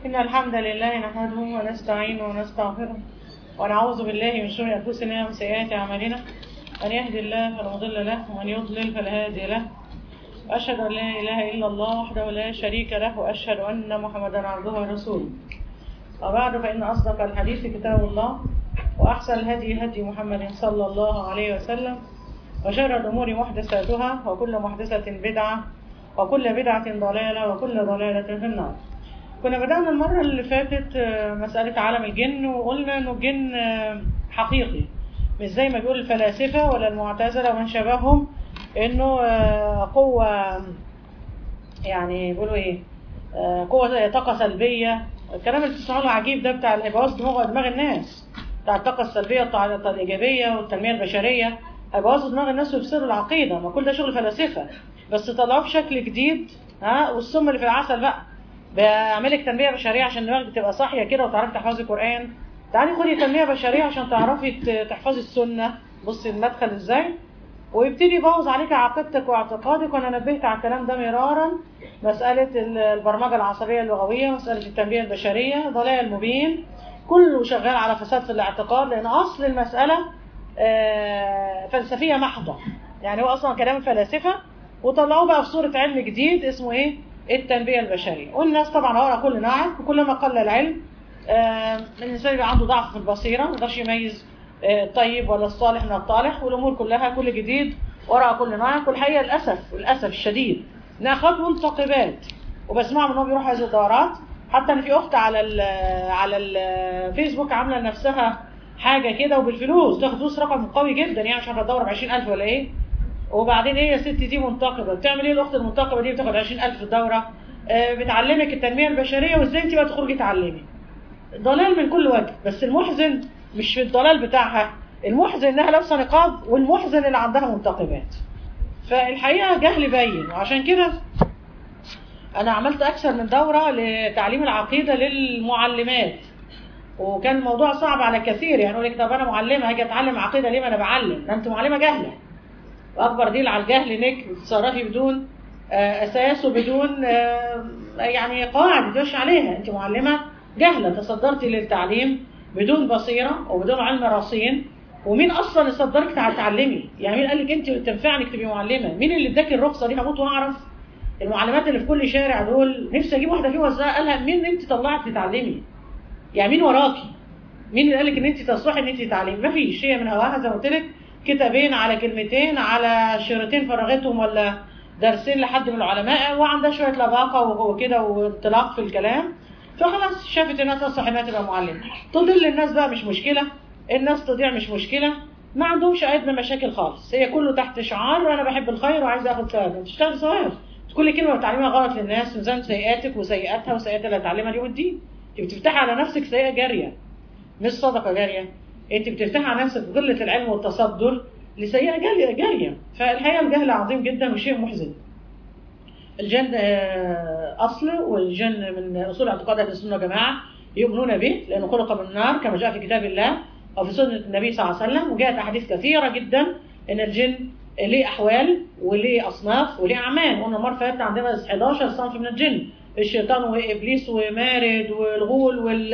إن الحمد لله نحمده ونستعينه ونستغفره ونعوذ بالله من شرور أنفسنا ومن سيئات أعمالنا. من يهد الله فلا مضل له ومن يضلل فلا هادي له. وأشهد أن لا إله إلا الله وحده لا شريك له وأشهد أن محمدا عبده ورسوله. وبعد فإن أصدق الحديث كتاب الله وأحسن الهدي هدي محمد صلى الله عليه وسلم وشر الأمور محدثاتها وكل محدثة بدعة وكل بدعة ضلالة وكل ضلالة في النار. كنا بدأنا المرة اللي فاتت مسألة عالم الجن، وقلنا إنه الجن حقيقي مش زي ما بيقول الفلاسفة ولا المعتزلة ومن شبههم إنه قوة، يعني بيقولوا إيه، قوة طاقة سلبية. الكلام اللي بتسمعوه العجيب ده بتاع الإبواز دماغ الناس، بتاع الطاقة السلبية والطاقة الإيجابية والتنمية البشرية، هيبوظوا دماغ الناس ويفسروا العقيدة. ما كل ده شغل فلاسفة، بس طلعوه بشكل جديد. والسم اللي في العسل بقى بعملك تنمية بشرية عشان دماغك تبقى صاحية كده وتعرفي تحفظي القرآن. تعالي خدي تنمية بشرية عشان تعرفي تحفظي السنة. بصي المدخل ازاي، ويبتدي يبوظ عليك عقيدتك واعتقادك. وانا نبهت على الكلام ده مرارا، مسألة البرمجة العصبية اللغوية، مسألة التنمية البشرية، ضلال مبين، كله شغال على فساد في الاعتقاد، لأن أصل المسألة فلسفية محضة. يعني هو أصلا كلام الفلاسفة وطلعوه بقى في صورة علم جديد اسمه إيه؟ التنمية البشرية. والناس طبعا ورا كل نعم، وكلما قل العلم الإنسان يبقى عنده ضعف في البصيرة، ما يقدرش يميز الطيب ولا الصالح من الطالح، والأمور كلها كل جديد ورا كل نعم. والحقيقة للأسف الشديد إنها خط منتقبات، وبسمعهم إنهم بيروحوا هذه الدورات. حتى إن في أخت على الفيسبوك عاملة لنفسها حاجة كده وبالفلوس، تاخد فلوس رقم قوي جدا، يعني مش عارفة تدور ب20,000 ولا إيه. وبعدين إيه يا ستي دي منتقبة، بتعمل إيه الأخت المنتقبة دي؟ بتاخد 20,000 في الدورة، بتعلمك التنمية البشرية وإزاي أنت بقى تخرجي تعلمي. ضلال من كل وجه. بس المحزن مش في الضلال بتاعها، المحزن إنها لابسة نقاب، والمحزن اللي عندها منتقبات. فالحقيقة جهل باين. وعشان كده أنا عملت أكثر من دورة لتعليم العقيدة للمعلمات، وكان الموضوع صعب على كثير. يعني يقول لك طب أنا معلمة هاجي أتعلم عقيدة ليه؟ ما أنا بعلم. أنت معلمة جاهلة، وأكبر دليل على الجهل إنك بتتصرفي بدون أساس وبدون يعني قواعد تمشي عليها. أنت معلمة جاهلة، تصدرتي للتعليم بدون بصيرة وبدون علم رصين. ومين أصلا اللي صدرك تعلمي؟ يعني مين قال لك أنت تنفع إنك تبقي معلمة؟ مين اللي اداك الرخصة دي؟ هموت وأعرف. المعلمات اللي في كل شارع دول نفسي أجيب واحدة فيهم وزعها، قالها مين أنت طلعت تتعلمي؟ يعني مين وراكي؟ مين اللي قال لك إن أنت تصلحي إن أنت تتعلمي؟ مفيش. هي من هواها زي ما قلت لك، كتابين على كلمتين على شريطين فرغتهم ولا درسين لحد من العلماء، وعندها شويه لباقه وكده وانطلاق في الكلام، فخلاص شافت انها تصلح انها تبقى معلمه. تضل الناس بقى مش مشكله، الناس تضيع مش مشكله، ما عندهمش ادنى مشاكل خالص. هي كله تحت شعار انا بحب الخير وعايزه اخد ثواب. انت تشتغل ثواب. كل كلمه بتعلمها غلط للناس ميزان سيئاتك وسيئاتها وسيئات اللي هتعلمها اليوم الدين. انت بتفتحي على نفسك سيئه جاريه مش صدقه جاريه. انت بتفتحي على نفسك غله العلم والتصدر لسيئة جارية. فالحقيقة الجهل عظيم جدا وشيء محزن. الجن أصل، والجن من أصول اعتقاد أهل السنة والجماعة، يؤمنون به لأنه خلق من النار كما جاء في كتاب الله وفي سنة النبي صلى الله عليه وسلم. وجاءت أحاديث كثيرة جدا إن الجن ليه أحوال وليه أصناف وليه أعمال. قلنا المرة اللي فاتت عندنا 11 صنف من الجن: الشيطان وإبليس ومارد والغول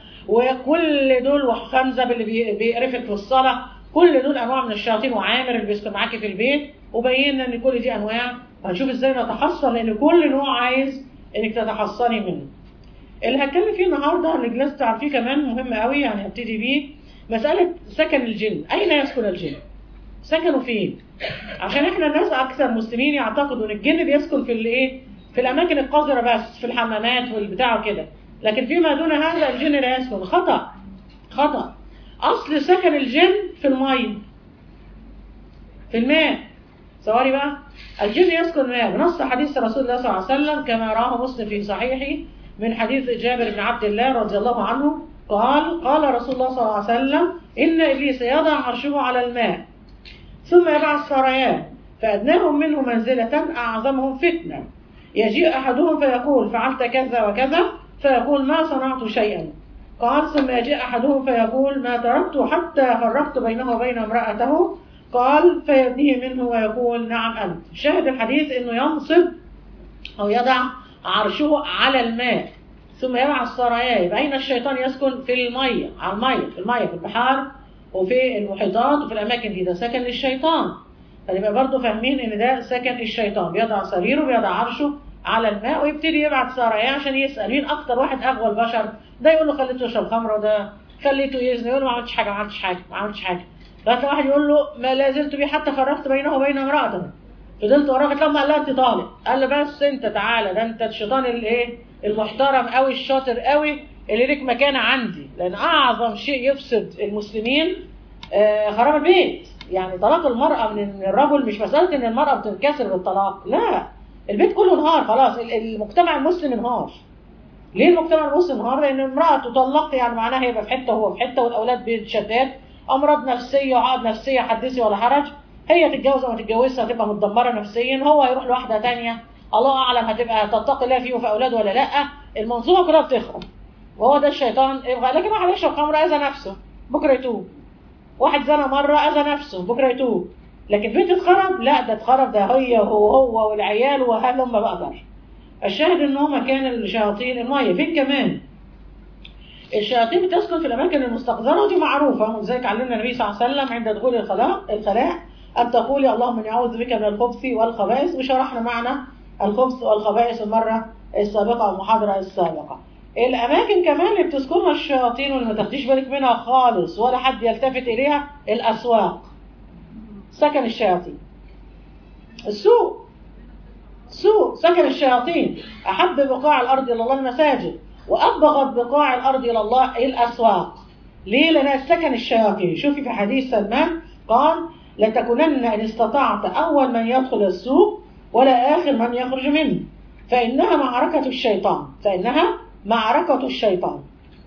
وكل دول، وخنزب اللي بيقرفك في الصلاة. كل دول انواع من الشياطين، وعامر اللي بيسكن معاكي في البيت. وبينا ان كل دي انواع، هنشوف ازاي نتحصن، لان كل نوع عايز انك تتحصني منه. اللي هتكلم فيه النهارده اللي لازم تعرفيه كمان مهم قوي، يعني هبتدي بيه مساله سكن الجن. اين يسكن الجن؟ سكنوا فين؟ عشان احنا الناس اكثر مسلمين يعتقدوا ان الجن بيسكن في الايه؟ في الاماكن القذره بس، في الحمامات والبتاع وكده. لكن فيما دون هذا الجن لا يسكن. خطأ. أصل سكن الجن في الماء، في الماء. ثواني بقى، الجن يسكن الماء بنص حديث رسول الله صلى الله عليه وسلم كما رواه مسلم في صحيحه من حديث جابر بن عبد الله رضي الله عنه قال رسول الله صلى الله عليه وسلم: إن إبليس يضع عرشه على الماء ثم يبعث سريان فأدناهم منه منزلة أعظمهم فتنة، يجيء أحدهم فيقول فعلت كذا وكذا، فيقول ما صنعت شيئا. قال: ثم يجيء أحدهم فيقول ما تركت حتى فرقت بينه وبين امرأته. قال: فيدنيه منه ويقول نعم أنت. شاهد الحديث أنه ينصب أو يضع عرشه على الماء ثم يبعث سراياه. يبقى أين الشيطان يسكن؟ في المية، على المية، في المية، في البحار وفي المحيطات وفي الأماكن دي، ده سكن للشيطان. فنبقى برضه فاهمين إن ده سكن الشيطان، بيضع سريره بيضع عرشه على الماء ويبتدي يبعت سراياه عشان يسأل مين أكتر واحد أغوى البشر. ده يقول له خليته يشرب خمر، وده خليته يزني، يقول له ما عملتش حاجة، ما عملتش حاجة، ما عملتش حاجة. فهتلاقي واحد يقول له ما لا زلت بي حتى فرقت بينه وبين امرأته، فضلت وراك لما قال لها انت طالق. قال له بس انت تعالى، ده انت الشيطان الايه المحترم قوي الشاطر قوي اللي ليك مكانه عندي. لان اعظم شيء يفسد المسلمين خراب البيت. يعني طلاق المرأة من الرجل مش مسألة ان المرأة بتنكسر بالطلاق، لا، البيت كله انهار خلاص، المجتمع المسلم انهار. ليه المجتمع المسلم انهار؟ لان امرأة تطلق يعني معناها هيبقى في حتة وهو في حتة، والاولاد بيتشتات، امراض نفسية وعقد نفسية حدثي ولا حرج. هي تتجوز او ما تتجوزش هتبقى متدمرة نفسيا، هو هيروح لواحدة تانية الله اعلم هتبقى تتقي الله فيه وفي اولاد ولا لا. المنظومة كلها بتخرب، وهو ده الشيطان. لكن واحد يشرب خمر اذى نفسه بكرة يتوب، واحد زنى مرة اذى نفسه بكرة يتوب. لكن بيت اتخرب؟ لا، ده اتخرب ده هي وهو والعيال وهلم بقدر. الشاهد ان هما كان الشياطين المية. فين كمان؟ الشياطين بتسكن في الاماكن المستقذره، ودي معروفه، ولذلك علمنا النبي صلى الله عليه وسلم عند دخول الخلاء ان تقولي اللهم اني اعوذ بك من الخبث والخبائث. وشرحنا معنى الخبث والخبائث المره السابقه او المحاضره السابقه. الاماكن كمان اللي بتسكنها الشياطين واللي ما تاخديش بالك منها خالص ولا حد يلتفت اليها، الاسواق، سكن الشياطين. السوق سكن الشياطين. احب بقاع الارض الى الله المساجد، وأبغض بقاع الأرض إلى الله الأسواق. ليه؟ لأنها سكن الشياطين. شوفي في حديث سلمان قال لتكونن إن استطعت أول من يدخل السوق ولا آخر من يخرج منه، فإنها معركة الشيطان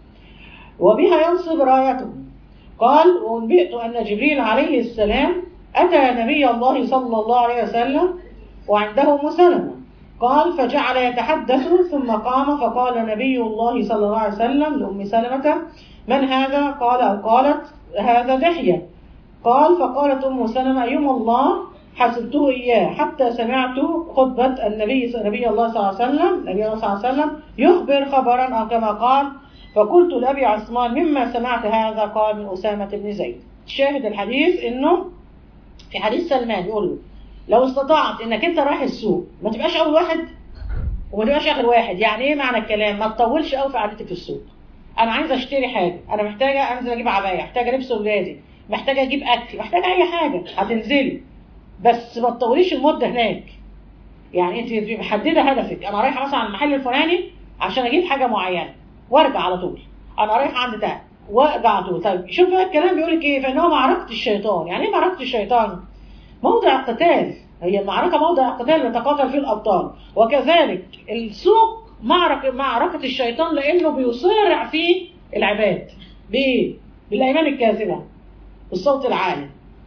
وبها ينصب رايته. قال وانبئت أن جبريل عليه السلام أتى نبي الله صلى الله عليه وسلم وعنده أم سلمة. قال فجعل يتحدث ثم قام فقال نبي الله صلى الله عليه وسلم لأم سلمة من هذا؟ قالت هذا دحية. قال فقالت أم سلمة أيما الله حسبته إياه حتى سمعت خطبة نبي الله صلى الله عليه وسلم يخبر خبرا أو كما قال. فقلت لأبي عثمان مما سمعت هذا؟ قال من أسامة بن زيد. شاهد الحديث إنه في حديث سلمان يقول له لو استطعت انك انت رايح السوق ما تبقاش اول واحد وما تبقاش اخر واحد. يعني ايه معنى الكلام؟ ما تطولش قوي في قعدتك في السوق. انا عايزه اشتري حاجه، انا محتاجه انزل اجيب عبايه، محتاجه لبس ولادي، محتاجه اجيب اكل، محتاجه اي حاجه، هتنزلي بس ما تطوليش المده هناك. يعني انت محدده هدفك، انا رايحه مثلا على المحل الفلاني عشان اجيب حاجه معينه وارجع على طول، انا رايحه عند ده وارجع على طول. طيب شوف بقى الكلام بيقول لك ايه، فانه معركه الشيطان. يعني ايه معركه الشيطان؟ موضع قتال، هي المعركة موضع قتال يتقاتل فيه الأبطال. وكذلك السوق معركة الشيطان، لأنه بيصارع فيه العباد بإيه؟ بالأيمان الكاذبة، بالصوت العالي،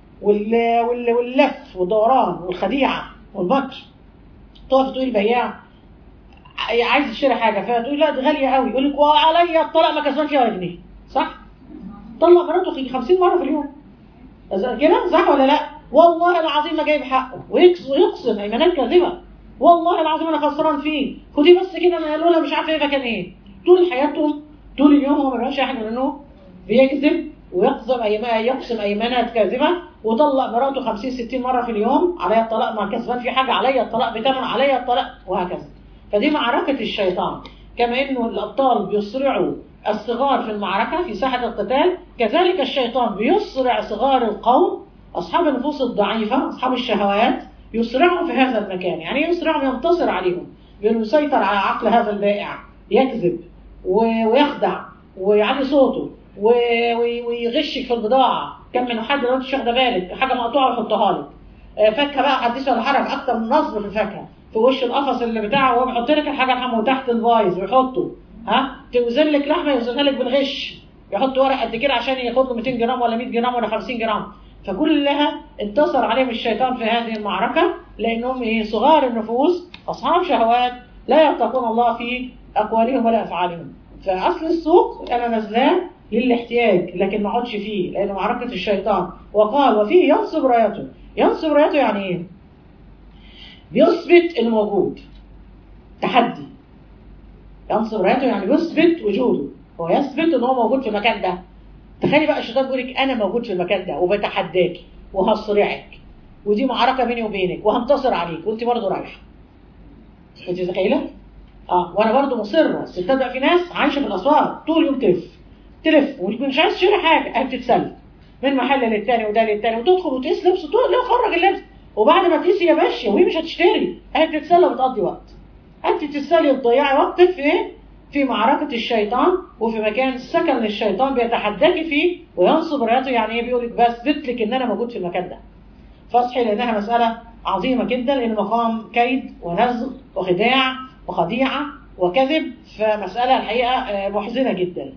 واللف والدوران والخديعة والمكر. تقف تقول البياع عايز تشتري حاجة فتقول لا دي غالية قوي، يقول لك وعليا الطلاق ما كسبان فيها ولا جنيه. صح؟ طلق مراته 50 مرة في اليوم كده، صح ولا لا؟ والله العظيم ما جايب حقه، ويقسم ايمانات كاذبه، والله العظيم انا خسران فيه، خدي بس كده انا قالوا لها مش عارفه ايه مكان ايه. طول حياتهم طول اليوم هو ما بيعملش حاجه غير انه بيكذب ويقسم ايمانات كاذبه، وطلق مراته 50 60 مره في اليوم، عليا الطلاق ما كسبان في حاجه، عليا الطلاق بثمن، عليا الطلاق، وهكذا. فدي معركه الشيطان. كما انه الابطال بيسرعوا الصغار في المعركه في ساحه القتال، كذلك الشيطان بيسرع صغار القوم أصحاب النفوس الضعيفة، أصحاب الشهوات، يسرعوا في هذا المكان. يعني يسرعوا ينتصر عليهم، يسيطر على عقل هذا البائع، يكذب ويخدع ويعلي صوته ويغشك في البضاعة. كم من حد لو انت واخده بالك حاجة مقطوعة ويحطها لك، فاكهة بقى حديث ولا حرج، أكتر من نصب في الفاكهة في وش القفص اللي بتاعه، وهو بيحط لك الحاجة الحمراء تحت البايظ ويحطه، توزن لك لحمة يوزنها لك بالغش، يحط ورق قد كده عشان ياخد له 200 جرام ولا 100 جرام ولا 50 جرام. فكلها انتصر عليهم الشيطان في هذه المعركة، لأنهم صغار النفوس أصحاب شهوات لا يتقون الله في أقوالهم ولا أفعالهم. فأصل السوق أنا نزلان للاحتياج لكن ما اقعدش فيه، لأنه معركة الشيطان. وقال وفيه ينصب رايته. ينصب رايته يعني إيه؟ بيثبت الموجود، تحدي. ينصب رايته يعني يثبت وجوده، هو يثبت ان هو موجود في المكان ده. تخيلي بقى الشيطان بيقول لك انا موجود في المكان ده وبتحداكي وهصرعك، ودي معركه بيني وبينك وهنتصر عليك وانت برضه رايحه. انت متخيله؟ وانا برضه مصره. الستات بقى في ناس عايشه في الاسواق طول اليوم تلف ومش عايز تشتري حاجه، قاعده تتسلى من محل للتاني وده للتاني، وتدخل وتقيس لبس وتقول له خرج اللبس، وبعد ما تقيسي يا باشا وهي مش هتشتري، قاعده تتسلى وبتقضي وقت. انت بتتسلي وتضيعي وقتك في ايه؟ في معركه الشيطان، وفي مكان سكن للشيطان بيتحداكي فيه وينصب رايته. يعني ايه؟ بيقول لك بثبت لك ان انا موجود في المكان ده. فاصحي لانها مساله عظيمه جدا، لان مقام كيد ونزغ وخداع وخديعه وكذب، فمساله الحقيقه محزنه جدا.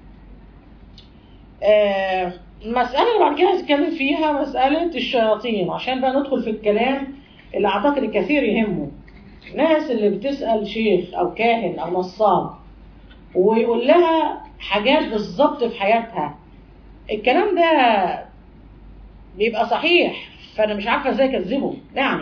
المسألة اللي بعد كده هنتكلم فيها مسألة الشياطين، عشان بقى ندخل في الكلام اللي أعتقد الكثير يهمه. الناس اللي بتسأل شيخ أو كاهن أو نصاب ويقول لها حاجات بالظبط في حياتها، الكلام ده بيبقى صحيح، فأنا مش عارفة ازاي أكذبه. يعني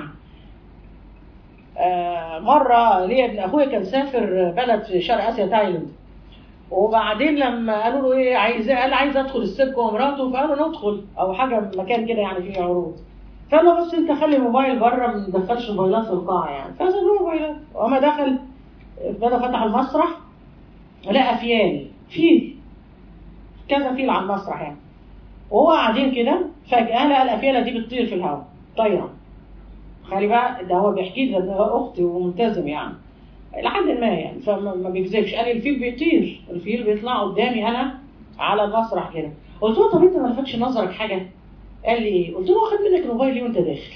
مرة ليا ابن أخويا كان سافر بلد في شرق آسيا، تايلاند، وبعدين لما قالوا له ايه قال عايز ادخل السيرك ومراته، فقالوا ندخل او حاجه مكان كده يعني فيه عروض، فقال له بس انت خلي الموبايل بره، ما تدخلش موبايلات في القاعه يعني. فسابوا موبايلات، وما دخل بدا فتح المسرح لقى فيل كذا فيل على المسرح يعني، وهو قاعدين كده فجاه لقى الافيله دي بتطير في الهواء طايره. خلي بقى ده هو بيحكي لي، ده اختي وملتزم يعني لحد ما يعني، فما بيكذبش. قال لي الفيل بيطير، الفيل بيطلع قدامي انا على المسرح كده. قلت له طب انت ما لفتش نظرك حاجه؟ قال لي ايه؟ قلت له واخد منك الموبايل ليه وانت داخل؟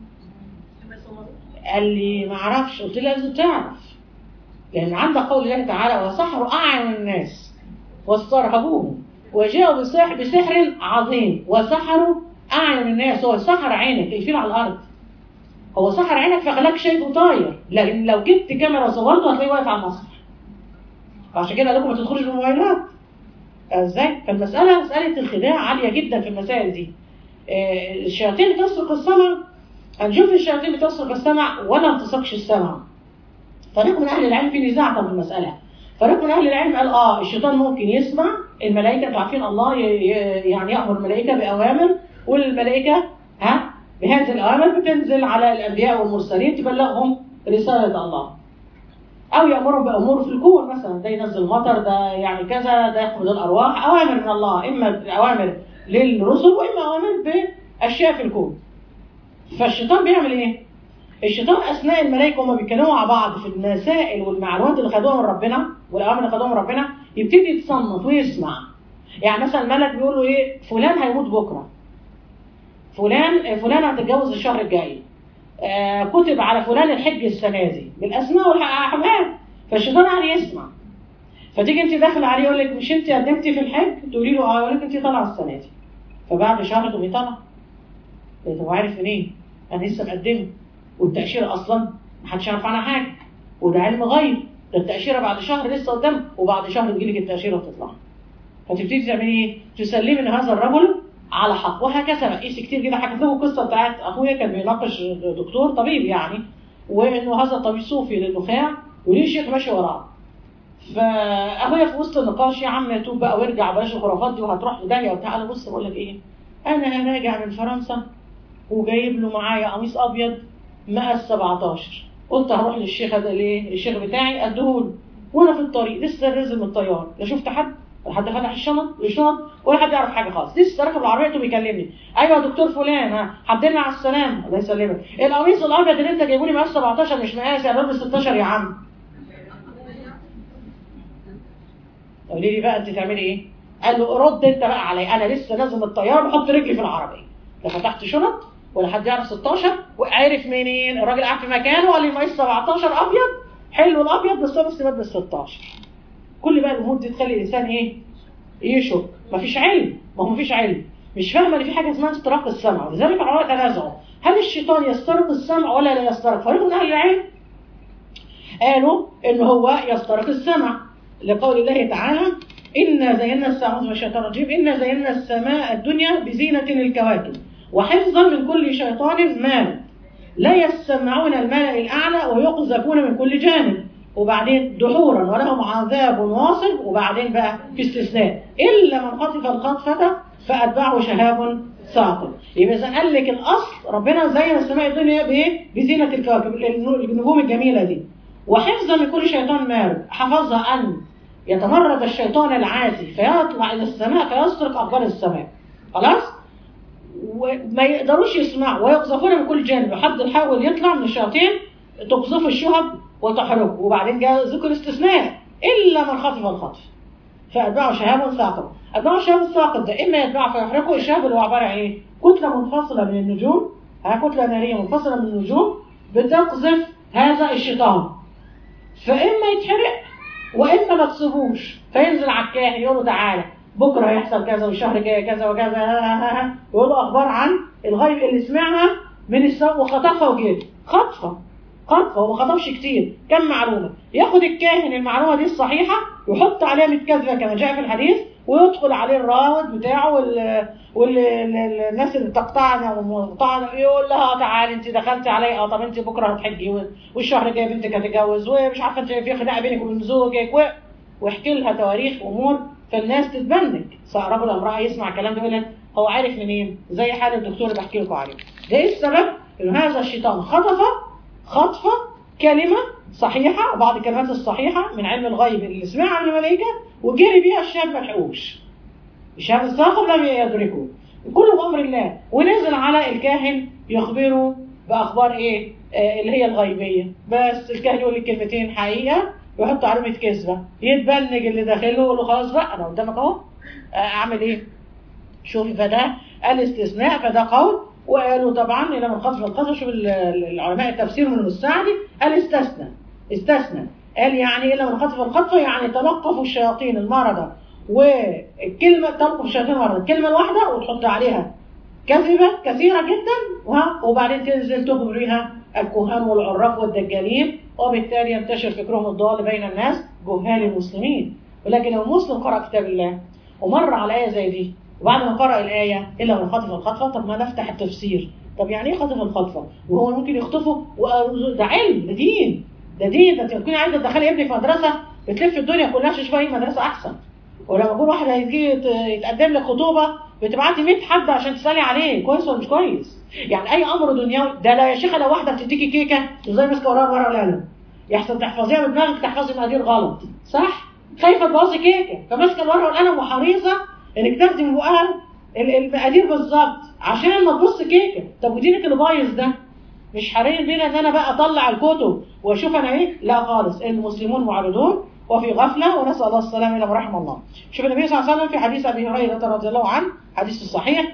قال لي ما اعرفش. قلت له لازم تعرف، لان عندك قول الله تعالى وسحروا اعين الناس واسترهبوهم وجاءوا بسحر عظيم. وسحروا اعين الناس، هو سحر عينك الفيل على الارض، هو سحر عينك فخلاك شايفه طاير، لكن لو جبت كاميرا وصورته هتلاقيه واقف على المسرح. فعشان كده قال لكم ما تدخلوش بالموبايلات. ازاي؟ فالمساله مساله الخداع عاليه جدا في المسائل دي. الشياطين بتسرق السمع، هنشوف الشياطين بتسرق السمع ولا ما بتسرقش السمع. فريق من اهل العلم في نزاع في المساله. فريق من اهل العلم قال الشيطان ممكن يسمع الملائكه، انتوا عارفين الله يعني يامر الملائكه باوامر، والملائكه بهذه الأوامر بتنزل على الأنبياء والمرسلين تبلغهم رسالة الله، أو يأمرهم بأمور في الكون مثلا، ده ينزل المطر، ده يعني كذا، ده يقبض الأرواح، أوامر من الله، إما أوامر للرسل وإما أوامر بأشياء في الكون. فالشيطان بيعمل إيه؟ الشيطان أثناء الملائكة وما بيتكلموا مع بعض في المسائل والمعلومات اللي خدوها من ربنا والأوامر اللي خدوها من ربنا، يبتدي يتصنف ويسمع. يعني مثلا الملك بيقول له إيه؟ فلان هيموت بكرة، فلان هتتجوز الشهر الجاي، كتب على فلان الحج السنه دي بالاسماء والاحوال. فالشيطان قاعد يسمع، فتيجي انت داخله عليه يقول لك مش انت قدمتي في الحج؟ تقولي له اه، يقول لك انت طالعه السنه دي. فبعد شهر تقومي طالعه. هو عارف منين؟ انا لسه مقدمه، والتاشيره اصلا ما حدش يعرف عنها حاجه، وده علم غيب، ده التاشيره بعد شهر لسه قدام، وبعد شهر تجيلك التاشيره وتطلع. فتبتدي تعملي ايه؟ تسلمي ان هذا الرجل على حق. وهكذا قيس كتير كده. حكيت لكم القصه بتاعت اخويا كان بيناقش دكتور طبيب يعني، وانه هذا طبيب صوفي للنخاع وليه شيخ ماشي وراه. فاخويا في وسط النقاش يا عم توب بقى وارجع بلاش الخرافات دي وهتروح في داهيه وبتاع. انا بص بقول لك ايه، انا راجع من فرنسا وجايب له معايا قميص ابيض مقاس 17، قلت هروح للشيخ ده ليه؟ الشيخ بتاعي اديهوله، وانا في الطريق لسه نازل من الطياره لا شفت حد فتح الشنط ولا حد يعرف حاجه خالص، لسه راكب العربيه وبيكلمني، ايوه يا دكتور فلان الحمد لله على السلامه الله يسلمك، القميص الابيض اللي انت جايبه لي مقاس 17 مش مقاسي، انا بلبس 16 يا عم. قولي لي بقى انت تعملي ايه؟ قال له رد انت بقى عليا، انا لسه نازل من الطياره بحط رجلي في العربيه، لا فتحت شنط ولا حد يعرف 16، وعارف منين؟ الراجل قاعد في مكانه وقال لي مقاس 17 ابيض حلو الابيض، بس انا بس بلبس 16. كل بقى الامور دي تخلي الانسان ايه؟ يشك. مفيش علم، ما هو مفيش علم، مش فاهم ان في حاجه اسمها استراق السمع، ولذلك العلماء تنازعوا هل الشيطان يسترق السمع ولا لا يسترق. فريق من اهل العلم قالوا ان هو يسترق السمع لقول الله تعالى انا زينا السماء من الشيطان الرجيم، انا زينا السماء الدنيا بزينه الكواكب وحفظا من كل شيطان مارد لا يسمعون الملأ الاعلى ويقذفون من كل جانب وبعدين دحورا ولهم عذاب واصب، وبعدين بقى في استثناء الا من خطف الخطفه فاتبعه شهاب ثاقب. يبقى اذا قال لك الاصل ربنا زين السماء الدنيا بايه؟ بزينه الكواكب، النجوم الجميله دي، وحفظا من كل شيطان مارد، حفظها ان يتمرد الشيطان العاتي فيطلع الى السماء فيسرق اقبال السماء. خلاص؟ وما يقدروش يسمعوا ويقذفون من كل جانب، حد يحاول يطلع من الشياطين تقذف الشهب وتحرقه. وبعدين جاء ذكر استثناء الا من خطف الخطف فاتبعه شهاب ثاقب. اتبعه شهاب الثاقب ده اما يتبعه فيحرقه. الشهاب اللي هو عباره عن ايه؟ كتله منفصله من النجوم، كتله ناريه منفصله من النجوم بتقذف هذا الشيطان، فاما يتحرق واما ما تصيبوش فينزل على الكاهن يقول له تعالى بكره هيحصل كذا والشهر جاي كذا وكذا، يقول له اخبار عن الغيب اللي سمعها من السماء وخطفها وجري. خطفه وما خطفش كتير، كم معلومه، ياخد الكاهن المعلومه دي الصحيحه ويحط عليها 100 كذبه كما جاء في الحديث، ويدخل عليه الراود بتاعه والناس اللي بتقطعنا ومقطعنا يقول لها تعالي انت دخلتي علي، طب انت بكره هتحجي والشهر الجاي بنتك هتتجوز ومش عارفه انت في خناقه بينك وبين زوجك ويحكي لها تواريخ امور، فالناس تتبنك. رجل او امراه يسمع الكلام ده يقول لك هو عارف منين؟ زي حال الدكتور اللي بحكي لكم عليه. ده ايه السبب؟ ان هذا الشيطان خطفه كلمه صحيحه، بعض الكلمات الصحيحه من علم الغيب اللي سمعها من الملائكه وجري بيها الشاب ما لحقوش. الشاب الثاقب لم يدركه، كله بامر الله، ونزل على الكاهن يخبره باخبار ايه؟ اللي هي الغيبيه. بس الكاهن يقول لي كلمتين حقيقه ويحط علامه كذبه، يتبنج اللي داخله يقول له خلاص بقى انا قدامك اهو، اعمل ايه؟ شوفي، فده الاستثناء، فده قول. وقالوا طبعا الى من خطف القطع. شوف العلماء التفسير من السعدي قال استثنى، قال يعني الى من خطف الخطفه يعني تلقفوا الشياطين المرضى، والكلمه تلقف الشياطين المرضى الكلمه الواحده وتحط عليها كذبه كثيره جدا، وبعدين تنزل تخبريها الكهان والعراف والدجالين، وبالتالي ينتشر فكرهم الضال بين الناس جهال المسلمين. ولكن لو المسلم قرأ كتاب الله ومر على آية زي دي، وبعد ما قرأ الآية إلا من خطف الخطفة، طب ما نفتح التفسير. طب يعني إيه خطف الخطفة؟ وهو ممكن يخطفه؟ ده علم، ده دين، ده أنت تكوني عايزة تدخلي ابنك مدرسة بتلف الدنيا كلها عشان تشوفي أي مدرسة أحسن. ولما يكون واحد هيجي يتقدم لك خطوبة بتبعتي 100 حد عشان تسألي عليه كويس ولا مش كويس. يعني أي أمر دنيوي ده لا يا شيخة، لو واحدة بتديكي كيكة وزي ماسكة وراها ورقة وقلم يحسن تحفظيها بدماغك تحفظي مقادير غلط، صح؟ خايفة تبوظي كيكة فماسكة الورقة والقلم وحريصة إنك تاخدي من بقها المقادير بالظبط عشان ما تبص كيكة. طب ودينك اللي بايظ ده مش حري بينا ان انا بقى اطلع الكتب واشوف انا ايه؟ لا خالص، المسلمون معرضون وفي غفله، ونسال الله السلامه الا رحم الله. شوف النبي صلى الله عليه وسلم في حديث ابي هريره رضي الله عنه، حديث الصحيح: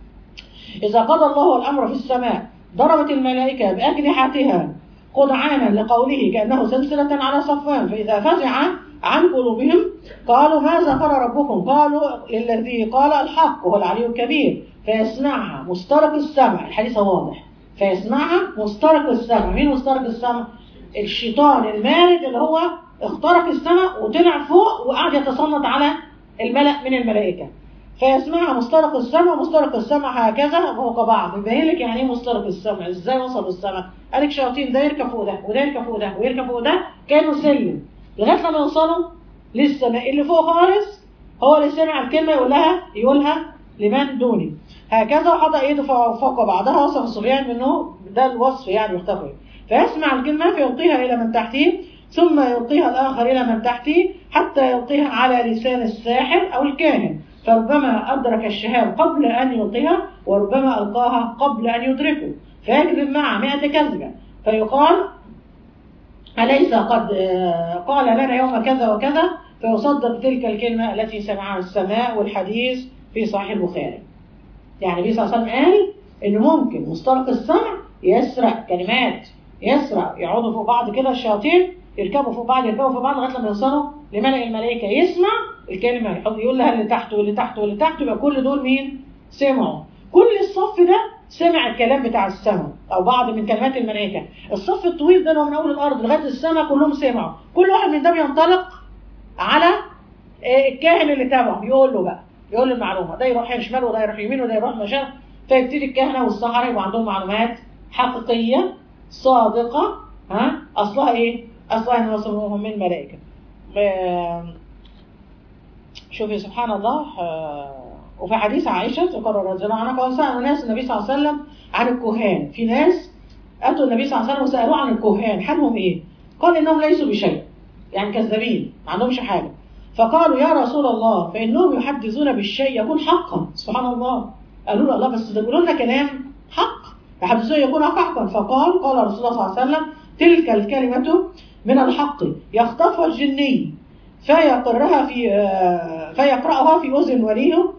اذا قضى الله الامر في السماء ضربت الملائكه باجنحتها خضعانا لقوله كانه سلسله على صفان، فاذا فزع عن قلوبهم قالوا ماذا قال ربكم؟ قالوا الذي قال الحق وهو العلي الكبير، فيسمعها مسترق السمع. الحديث واضح، فيسمعها مسترق السمع. مين مسترق السمع؟ الشيطان المارد اللي هو اخترق السماء وطلع فوق وقعد يتسلط على الملأ من الملائكة. فيسمعها مسترق السمع. مسترق السمع هكذا فوق بعض. يبين لك يعني ايه مسترق السمع، ازاي وصلوا السماء؟ قال لك شياطين ده يركب فوق ده وده يركب فوق ده ويركب فوق ده كانوا سلم لغايه لما يوصلوا للسماء اللي فوق خالص. هو اللي سمع الكلمه يقولها لمن دوني هكذا، وحط ايده فوق بعضها. وصف الصبيان منه ده الوصف يعني يختفي. فيسمع الكلمه فيلقيها الى من تحته، ثم يلقيها الاخر الى من تحته، حتى يلقيها على لسان الساحر او الكاهن، فربما ادرك الشهاب قبل ان يلقيها وربما القاها قبل ان يدركه، فيكذب معه 100 كذبه، فيقال أليس قد قال لنا يوم كذا وكذا، فيصدق تلك الكلمة التي سمعها السماء. والحديث في صحيح البخاري. يعني النبي صلى الله عليه وسلم قال إنه ممكن مسترق السمع يسرق كلمات، يقعدوا فوق بعض كده الشياطين، يركبوا فوق بعض لغاية لما يوصلوا لملأ الملائكة، يسمع الكلمة يقول لها اللي تحت واللي تحت واللي تحت، يبقى كل دول مين؟ سمعوا. كل الصف ده سمع الكلام بتاع السماء او بعض من كلمات الملائكه. الصف الطويل ده اللي هو من اول الارض لغايه السماء كلهم سمعوا. كل واحد من ده بينطلق على الكاهن اللي تابعه، يقول له المعلومه، ده يروح شمال وده يروح يمين وده يروح مشرق. فيبتدي الكهنه والسحره يبقى عندهم معلومات حقيقيه صادقه. اصلها ايه؟ أصلا وصفهم من ملائكة. شوفي سبحان الله. وفي حديث عائشة رضي الله عنها قال سأل ناس النبي صلى الله عليه وسلم عن الكهان. في ناس أتوا النبي صلى الله عليه وسلم وسألوه عن الكهان حالهم إيه؟ قال إنهم ليسوا بشيء، يعني كذابين ما عندهمش حاجة. فقالوا يا رسول الله فإنهم يحدثون بالشيء يكون حقا. سبحان الله. قالوا له الله بس ده بيقولوا لنا كلام حق، يحدثون يكون حقا. فقال قال رسول الله صلى الله عليه وسلم تلك الكلمة من الحق يخطفها الجني فيقرأها في أذن وليه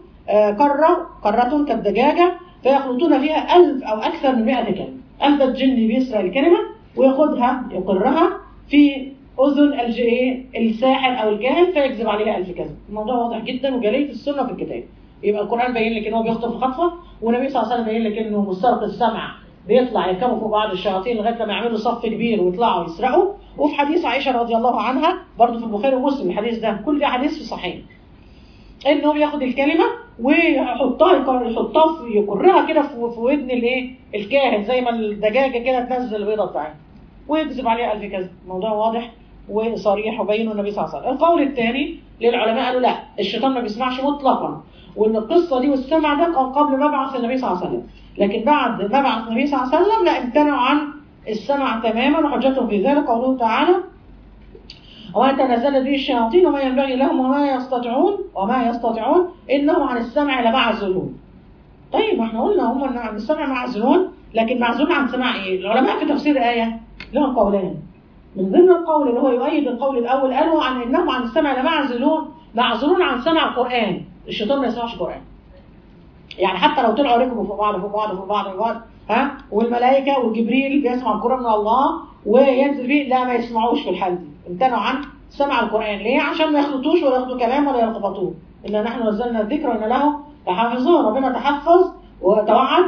قرة كالدجاجة فيخلطون فيها 1000 أو أكثر من 100 كلمة. أنت الجن بيسرق الكلمة وياخدها يقرها في أذن الساحر أو الكاهن فيكذب عليها 1000 كذب. الموضوع واضح جدا وجلية السنة في الكتاب. يبقى القرآن باين لك إن هو بيخطف خطفة، والنبي صلى الله عليه وسلم باين لك إنه مسترق السمع بيطلع يركبوا فوق بعض الشياطين لغاية لما يعملوا صف كبير ويطلعوا يسرقوا. وفي حديث عائشة رضي الله عنها برضه في البخاري ومسلم الحديث ده، كل ده حديث في صحيح، إنه بياخد الكلمة ويحطها يقرها كده في ودن الكاهن زي ما الدجاجة كده تنزل البيضة بتاعتها ويكذب عليها 1000 كذب. الموضوع واضح وصريح وبينه النبي صلى الله عليه وسلم. القول الثاني للعلماء قالوا لا، الشيطان ما بيسمعش مطلقا، وان القصه دي والسمع ده كان قبل مبعث النبي صلى الله عليه وسلم، لكن بعد مبعث النبي صلى الله عليه وسلم لا، امتنعوا عن السمع تماما. وحجتهم في ذلك قوله تعالى وما تنزل به الشياطين وما ينبغي لهم وما يستطيعون انهم عن السمع لمعزولون. طيب ما احنا قلنا هم عن السمع معزولون، لكن معزول عن سماع ايه؟ العلماء في تفسير الايه لهم قولان. من ضمن القول اللي هو يؤيد القول الاول قالوا عن انهم عن السمع معزولون عن سمع القران. الشيطان ما يسمعش قران، يعني حتى لو طلعوا ركبوا فوق بعض والملائكه وجبريل بيسمع القران من الله وينزل فيه، لا ما يسمعوش في الحال دي. امتنعوا عن سمع القران. ليه؟ عشان ما يخلطوش ولا ياخدوا كلام ولا يلخبطوه. انا نحن نزلنا الذكر وان له لحافظون. ربنا تحفظ وتوعد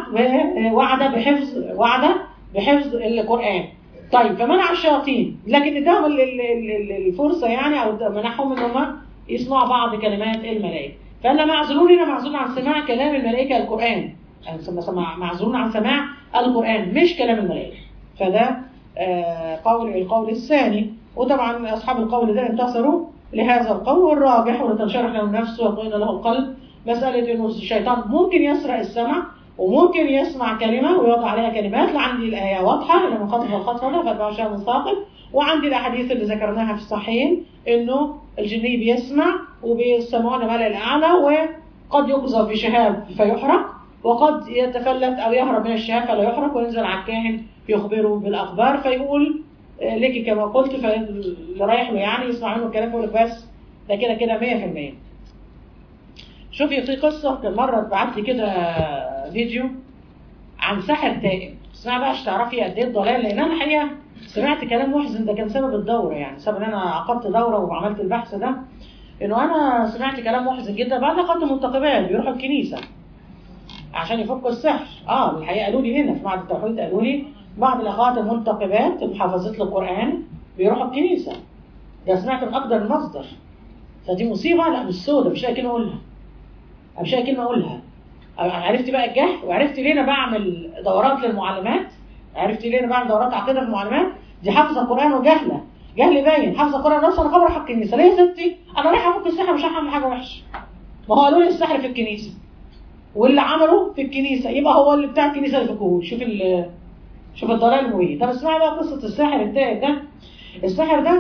وعد بحفظ القران. طيب فمنع الشياطين، لكن اداهم الفرصه يعني، او منعهم ان هم يسمعوا بعض كلمات الملائكه. فانا معزولون هنا معزولون عن سماع كلام الملائكه القران، يعني معزولون عن سماع القران مش كلام الملائكه. فده القول الثاني. وطبعا اصحاب القول ده انتصروا لهذا القول، والراجح ولتنشرح له النفس ويطمئن له القلب مساله انه الشيطان ممكن يسرق السمع وممكن يسمع كلمة ويوضع عليها كلمات. لعندي الآية واضحة لما خطف الخطفة ده فاتبعوا شيئا من ثاقب، وعندي الأحاديث اللي ذكرناها في الصحيحين إنه الجني بيسمع وبيسمعون ملأ الأعلى، وقد يقذف بشهاب فيحرق، وقد يتفلت أو يهرب من الشهاب فلا يحرق وينزل على الكاهن يخبره بالأخبار فيقول لك كما قلت، فاللي رايح له يعني يسمع منه الكلام يقول لك بس ده كده 100%. شوفي في قصة مرة اتبعت لي كده فيديو عن ساحر تائب. اسمعي بقى عشان تعرفي قد ايه الضلال، لان انا الحقيقه سمعت كلام محزن. ده كان سبب الدوره، يعني سبب ان انا عقدت دوره وعملت البحث ده، انه انا سمعت كلام محزن جدا. بعد عقدت منتقبات بيروحوا الكنيسه عشان يفكوا السحر. الحقيقه قالوا لي هنا في معهد التوحيد، قالوا لي بعض الاخوات المنتقبات محافظات للقران بيروحوا الكنيسه. ده سمعت من اقدر المصدر. فدي مصيبه، لا مش سودة، مش لاقي كلمه اقولها. عرفت بقى الجهل، وعرفت ليه انا بعمل دورات للمعلمات، عرفت ليه انا بعمل دورات عقيده للمعلمات. دي حافظه القران وجهله، جهل باين، حافظه القران نفسه. انا خبر حق الكنيسه ليه يا ستي؟ انا رايحه افك السحر، مش هعمل حاجه وحشه. ما هو قالوا لي السحر في الكنيسه، واللي عمله في الكنيسه يبقى هو اللي بتاع الكنيسه اللي فكوه. شوف الضلال المهين. طب اسمعي بقى قصه الساحر التائب ده. الساحر ده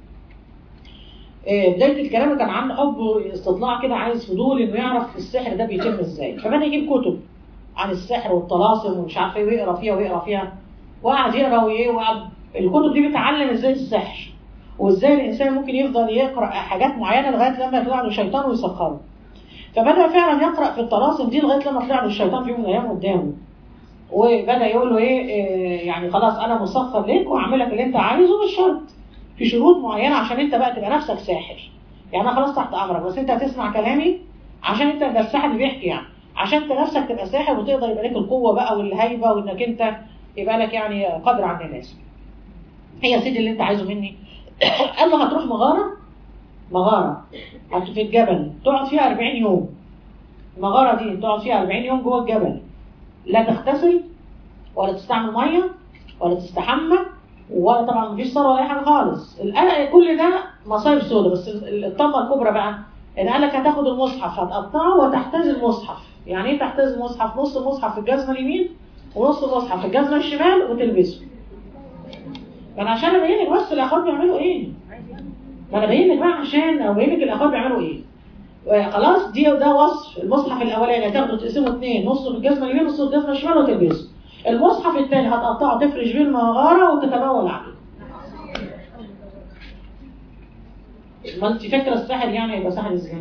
بداية الكلام كان عنده حب استطلاع كده، عايز فضول انه يعرف السحر ده بيتم ازاي. فبدأ يجيب كتب عن السحر والطلاسم ومش عارف ايه، ويقرا فيها وقعد يقرا الكتب دي بتعلم ازاي السحر، وازاي الانسان ممكن يفضل يقرا حاجات معينه لغايه لما يطلع له شيطان ويسخره. فبدأ فعلا يقرا في الطلاسم دي لغايه لما طلع له الشيطان في يوم من الايام قدامه، وبدأ يقول له يعني خلاص انا مسخر ليك وهعمل لك اللي انت عايزه، بالشرط في شروط معينة عشان انت بقى تبقى نفسك ساحر. يعني انا خلاص تحت امرك، بس انت هتسمع كلامي عشان انت ده الساحر اللي بيحكي، يعني عشان انت نفسك تبقى ساحر وتقدر يبقى لك القوة بقى والهيبة، وانك انت يبقى لك يعني قدر عن الناس. هي يا سيدي اللي انت عايزه مني. قال له هتروح مغارة في الجبل تقعد فيها 40 يوم. المغارة دي تقعد فيها 40 يوم جوه الجبل، لا تغتسل ولا تستعمل مية ولا تستحمى ولا طبعا مفيش صلاة ولا اي حاجه خالص. القلق كل ده مصايب سودة. بس الطمه الكبرى بقى ان قال لك هتاخد المصحف هتقطعه وتحتاز المصحف. يعني ايه تحتاز المصحف؟ نص المصحف في الجزمه اليمين ونص المصحف في الجزمه الشمال وتلبسه. فانا عشان ابين لك بس الاخوات بيعملوا ايه. ما انا ابين لك بقى عشان ابين لك الاخوات بيعملوا ايه. خلاص ده وصف المصحف الاولاني هتاخده تقسمه اثنين، نصه في الجزمه اليمين ونصه في الجزمه الشمال وتلبسه. المصحف الثاني هتقطعه تفرش بيه المغاره وتتبول عليه. ما انت فاكره الساحل يعني هيبقى ساحل ازاي؟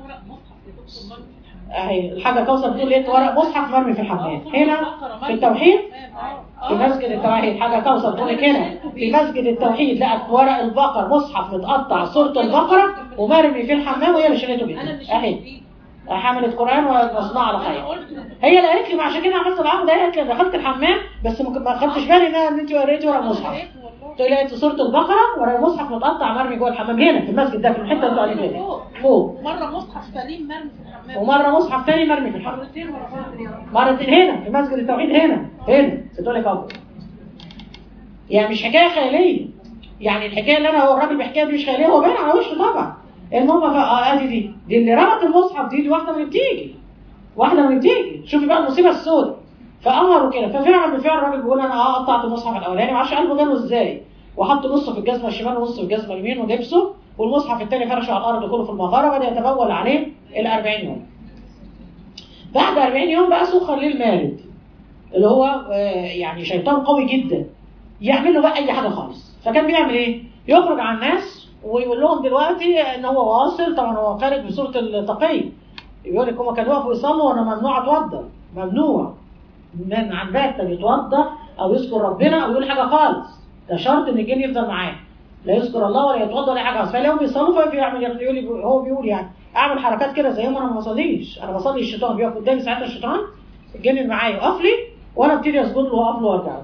اهي الحاجه كوثر بتقول ايه؟ ورق مصحف مرمي في الحمام. هنا في التوحيد في مسجد التوحيد حاجه كوثر بتقول لك هنا في مسجد التوحيد لقت ورق البقر مصحف متقطع صوره البقره ومرمي في الحمام وهي اللي شالته بايدها. اهي حملت قران ومصنوعه على خير. هي اللي قالت لي عشان كده عملت العقد ده. قالت لي دخلت الحمام بس ما خدتش بالي ان انت وريتي ورق مصحف. لقيت صورة البقرة ورا المصحف متقطع مرمي جوه الحمام هنا في المسجد ده في الحتة اللي انتوا قاعدين فوق. مرة مصحف سليم مرمي في الحمام ومرة مصحف تاني مرمي في الحمام. مرتين هنا في مسجد التوحيد هنا بتقول لك اهو. يعني مش حكاية خيالية. يعني الحكاية اللي انا هو الراجل بيحكيها دي مش خيالية، هو باين على وشه طبعا. المهم ادي دي اللي رمت المصحف دي واحدة من بتيجي شوفي بقى المصيبة السوداء. فأمروا كده ففعلا بالفعل الراجل بيقول انا قطعت المصحف الاولاني معرفش قلبه جاله ازاي، وحط نصه في الجزمه الشمال ونصه في الجزمه اليمين ولبسه، والمصحف الثاني فرشه على الارض كله في المغاره وبدا يتبول عليه الى 40 يوم. بعد 40 يوم بقى سخر ليه المارد اللي هو يعني شيطان قوي جدا يعمل له بقى اي حاجه خالص. فكان بيعمل ايه؟ يخرج على الناس ويقول لهم دلوقتي ان هو واصل. طبعا هو خارج بصوره التقي، يقول لك هم كانوا يقفوا يصلوا وانا ممنوع اتوضا، ممنوع من عن بات يتوضا او يذكر ربنا او يقول حاجه خالص. ده شرط ان الجن يفضل معاه، لا يذكر الله ولا يتوضا ولا حاجه. فلو بيصلوا فيعمل يقول هو بيقول يعني اعمل حركات كده زيهم انا ما بصليش، انا بصلي الشيطان بيقف قدامي ساعتها الشيطان الجن اللي معايا يقف لي وانا ابتدي اسجد له واقف له وارجع.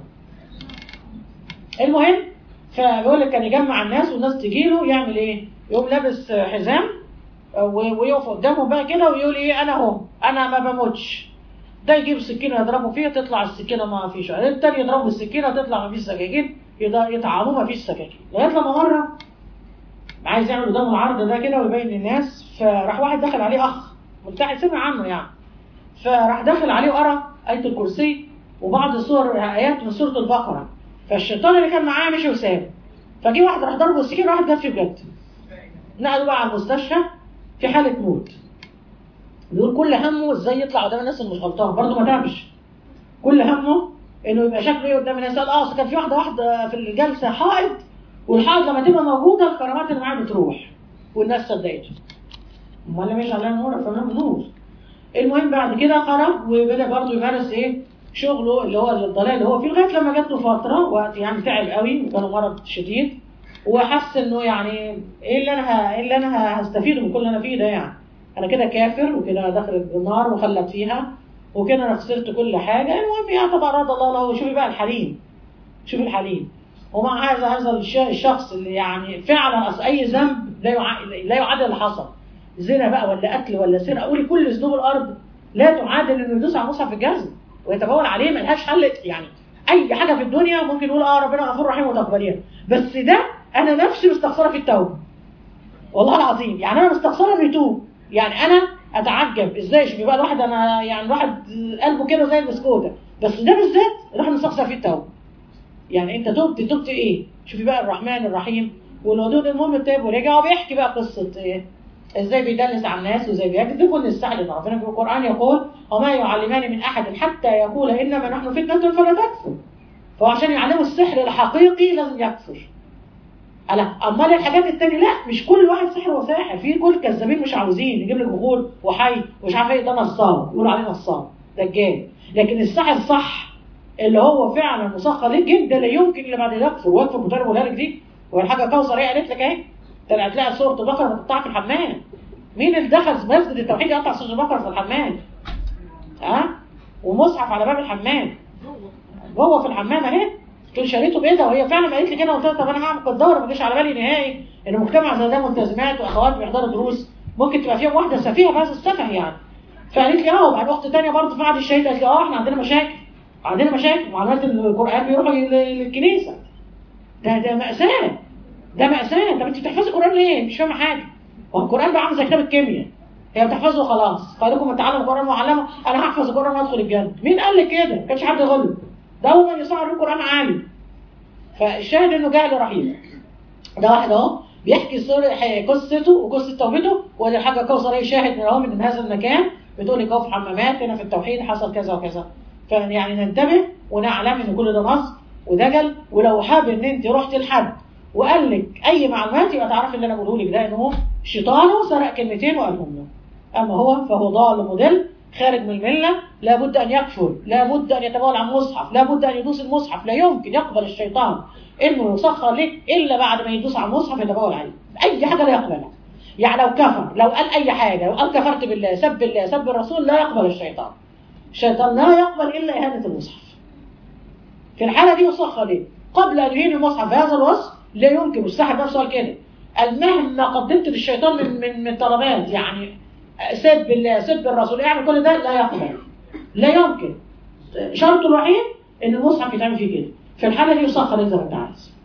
المهم فبيقول لك كان يجمع الناس والناس تجي له يعمل ايه؟ يقوم لابس حزام ويقف قدامهم بقى كده ويقول ايه انا اهو انا ما بموتش. ده يجيب سكينه يضربه فيها تطلع السكينه ما فيش، التاني يضربه بالسكينه تطلع ما فيش سكاكين، يطعنوه ما فيش سكاكين. لغايه لما مره عايز يعمل قدام العرض ده كده ويبين للناس، فراح واحد دخل عليه اخ ملتحي سمع عنه يعني، فراح دخل عليه وقرا ايه الكرسي وبعض ايات من سوره البقره. فالشيطان اللي كان معاه مشي وسابه، فجي واحد راح ضربه بالسكينه واحد جاب فيه بجد. نقلوا بقى على المستشفى في حاله موت. بيقول كل همه ازاي يطلع قدام الناس اللي مش غلطان، برضه ما تابش. كل همه انه يبقى شكله ايه قدام الناس. قال كان في واحده في الجلسه حائض، والحائض لما تبقى موجوده الكرامات اللي معاه بتروح والناس صدقته. امال اللي مش عليها نور فمن نور. المهم بعد كده خرج وبدا برضه يمارس ايه شغله اللي هو الضلال اللي هو فيه، لغايه لما جات له فتره وقت يعني تعب قوي وكان مرض شديد، وحس انه يعني ايه اللي انا هستفيده من كل اللي انا فيه ده. يعني انا كده كافر وكده داخل النار وخلت فيها وكده انا خسرت كل حاجه. المهم يعني طبعا رضى الله له. شوفي بقى الحليم، شوفي الحليم. ومع هذا الشخص اللي يعني فعلا اي ذنب لا يعادل اللي حصل، زنا بقى ولا قتل ولا سرقه، قولي كل ذنوب الارض لا تعادل انه يدوس على مصحف الجزم ويتبول عليه. ملهاش حل. يعني اي حاجه في الدنيا ممكن نقول ربنا غفور رحيم وتقبليها، بس ده انا نفسي مستخسره في التوبه والله العظيم. يعني انا مستخسره انه يتوب. يعني انا اتعجب ازاي شوفي بقى الواحد انا يعني الواحد قلبه كده زي البسكوته، بس ده بالذات الواحد مستخسر فيه التوبه. يعني انت تبت ايه؟ شوفي بقى الرحمن الرحيم والودود. المهم تاب ورجع وبيحكي بقى قصه ايه ازاي بيدلس على الناس وازاي بيكذب وان السحر. ربنا في القران يقول وما يعلمان من احد حتى يقول انما نحن فتنه فلا تكفر. فهو عشان يعلموا السحر الحقيقي لازم يكفر. امال الحاجات التانية لا، مش كل واحد سحر وساحر. في كل كذابين مش عاوزين يجيب لك بخور وحي ومش عارف ايه، ده نصاب يقولوا عليه نصاب دجال. لكن السحر صح اللي هو فعلا مسخر للجن ده لا يمكن الا بعد يكفر ويكفر بطريقه بقولها لك دي. والحاجه كوثر ايه قالت لك اهي، طلعت لها صوره بقره بتقطع في الحمام. مين اللي دخل مسجد التوحيد يقطع صوره بقره في الحمام؟ ومصحف على باب الحمام جوه في الحمام اهي. تقول شريته بايدها وهي فعلا قالت لي كده. قلت لها طب انا هعمل الدوره ما جاش على بالي نهائي ان مجتمع زي ده ملتزمات واخوات بيحضروا دروس ممكن تبقى فيهم واحده سفيهه بهذا السفه يعني. فقالت لي وبعد اخت ثانيه برضه في قعده الشهيد قالت لي احنا عندنا مشاكل معلومات القران بيروحوا للكنيسه. ده مأساة، ده مأساة. طب انت بتحفظي القرآن ليه؟ مش فاهمة حاجة. هو القرآن بقى عامل زي كتاب الكيمياء، هي بتحفظه خلاص، قال لكم تعلموا القرآن وعلمه، انا هحفظ القرآن وادخل الجنة. مين قال لك كده؟ ما كانش حد يغلب، ده هو من يصعد القرآن عالي. فالشاهد انه جهل رهيب. ده واحد اهو بيحكي قصته وقصه توبته، ودي حاجه كوثر شاهد من هذا المكان، بتقول لك اهو في حمامات هنا في التوحيد حصل كذا وكذا. فيعني ننتبه ونعلم ان كل ده نصب ودجل. ولو حابب ان انت رحت لحد وقال لك اي معلومات يبقى تعرفي اللي انا بقوله لك ده انه شيطانه سرق كلمتين وقالهم له. اما هو فهو ضال مضل خارج من المله، لابد ان يكفر، لابد ان يتبول عن المصحف، لابد ان يدوس المصحف. لا يمكن يقبل الشيطان انه يسخر لك الا بعد ما يدوس على المصحف يتبول عليه. اي حاجه لا يقبلها. يعني لو كفر، لو قال اي حاجه، لو قال كفرت بالله، سب الله، سب الرسول، لا يقبل الشيطان. الشيطان لا يقبل الا اهانه المصحف. في الحاله دي يسخر ليه؟ قبل ان يهين المصحف بهذا الوصف لا يمكن. مستحيل نفسه قال كده. قال مهما قدمت للشيطان من طلبات، يعني سب الله، سب الرسول، اعمل كل ده، لا يقبل، لا يمكن. شرطه الوحيد ان المصحف يتعمل فيه كده. في الحاله دي يسخر زي ما انت عايز.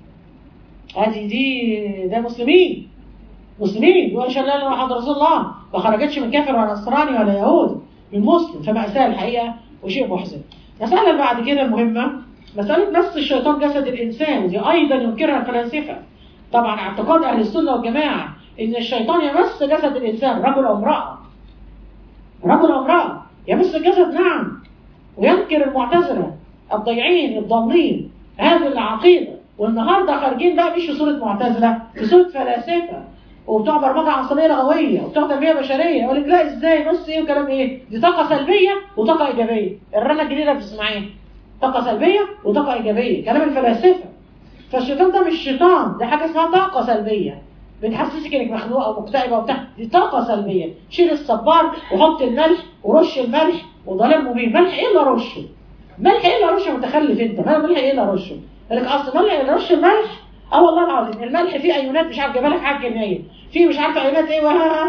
ده مسلمين يقول اشهد ان لا اله الا الله محمد رسول الله، ما خرجتش من كافر ولا نصراني ولا يهودي، من مسلم. فمأساة الحقيقه وشيء محزن. المساله اللي بعد كده المهمه، مساله مس الشيطان جسد الانسان، ودي ايضا ينكرها الفلاسفه. طبعا اعتقاد اهل السنه والجماعه ان الشيطان يمس جسد الانسان، رجل او امراه، رجل او امراه يمس الجسد، نعم. وينكر المعتزله الضيعين الضالين هذه العقيده. والنهارده خارجين بقى مش في صوره معتزله، في صوره فلاسفه وبتوع برمجه عصبيه لغويه وبتوع تنميه بشريه. يقول لك لا ازاي، بس ايه وكلام ايه، دي طاقه سلبيه وطاقه ايجابيه. الرنه الجديده بتسمعيها، طاقه سلبيه وطاقه ايجابيه، كلام الفلاسفه. فالشيطان ده مش شيطان، ده حاجه اسمها طاقه سلبيه بتحسسك انك مخنوقه ومكتئبه وبتاع، دي طاقه سلبيه. شيل الصبار وحط الملح ورش الملح وضلال مبين. ملح ايه اللي رشه؟ ملح ايه اللي رشه؟ متخلف انت. ملح ايه اللي رشه؟ يقول لك اصل ملح اللي رش الملح، اه والله العظيم الملح فيه ايونات مش عارف جايبها لك حاجه كيميائيه، فيه مش عارف ايونات ايه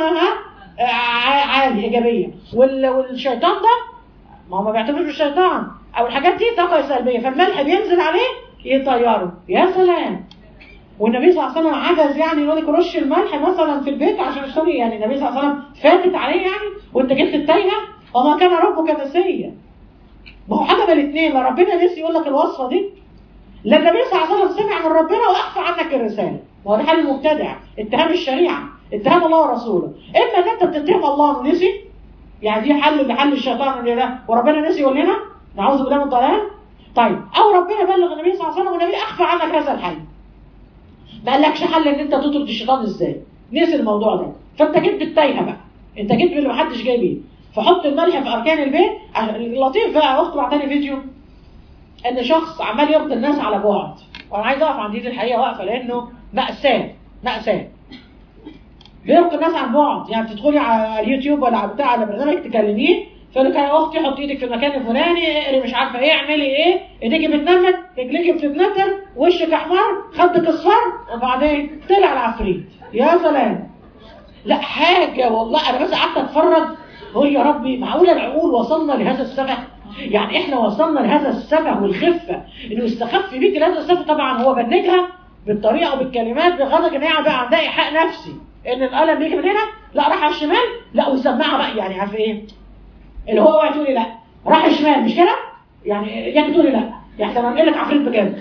عادي ايجابيه. والشيطان ده ما هو ما بيعتبروش بالشيطان او الحاجات دي طاقه سلبيه، فالملح بينزل عليه يطيره. يا سلام. والنبي صلى الله عليه وسلم عجز يعني يقول لك رش الملح مثلا في البيت عشان الشري، يعني النبي صلى الله عليه وسلم فاتت عليه يعني وانت جبت التايهه. وما كان ربك نسيا. ما هو حاجه من الاثنين، لا ربنا نسي يقول لك الوصفه دي، لا النبي صلى الله عليه وسلم سمع من ربنا واخفى عنك الرساله. ما هو ده حال المبتدع، اتهام الشريعه، اتهام الله ورسوله. اما ان انت بتتهم الله انه نسي، يعني دي حل لحل الشيطان اللي ده، وربنا نسي يقول لنا نعوذ بالله من الضلال. طيب او ربنا بلغ النبي صلى الله عليه وسلم والنبي اخفى عنك هذا الحل، ما قالكش حل ان انت تطرد الشيطان ازاي، نسي الموضوع ده. فانت جيت بالتايهه بقى، انت جيت باللي محدش جاي بيه. فحط الملح في اركان البيت. اللطيف بقى اخت بعتلي فيديو ان شخص عمال يرضي الناس على بعد، وانا عايز اقف عند دي الحقيقه واقفه لانه مأساة مأساة. بيرضي الناس عن بعد، يعني تدخلي على اليوتيوب ولا على بتاع على برنامج تكلميه فيقول لك يا اختي حطي ايدك في المكان الفلاني، اقري مش عارفه ايه، اعملي ايه، ايديكي بتنمت، رجليكي بتتنتر، وشك احمر، خدك اصفر، وبعدين طلع العفريت. يا سلام. لا حاجه والله انا بس قعدت اتفرج اقول يا ربي معقوله العقول وصلنا لهذا السفه؟ يعني احنا وصلنا لهذا السفه والخفه انه يستخف بيك لهذا السفه. طبعا هو بنجها بالطريقه وبالكلمات بغرض ان هي بقى عندها ايحاء نفسي ان القلم بيجي من هنا، لا راح على الشمال، لا ويسمعها بقى، يعني عارف ايه اللي هو اوعي تقولي لا راح الشمال مش كده، يعني ياك تقولي لا يعني احنا هنقول لك عفريت بجد.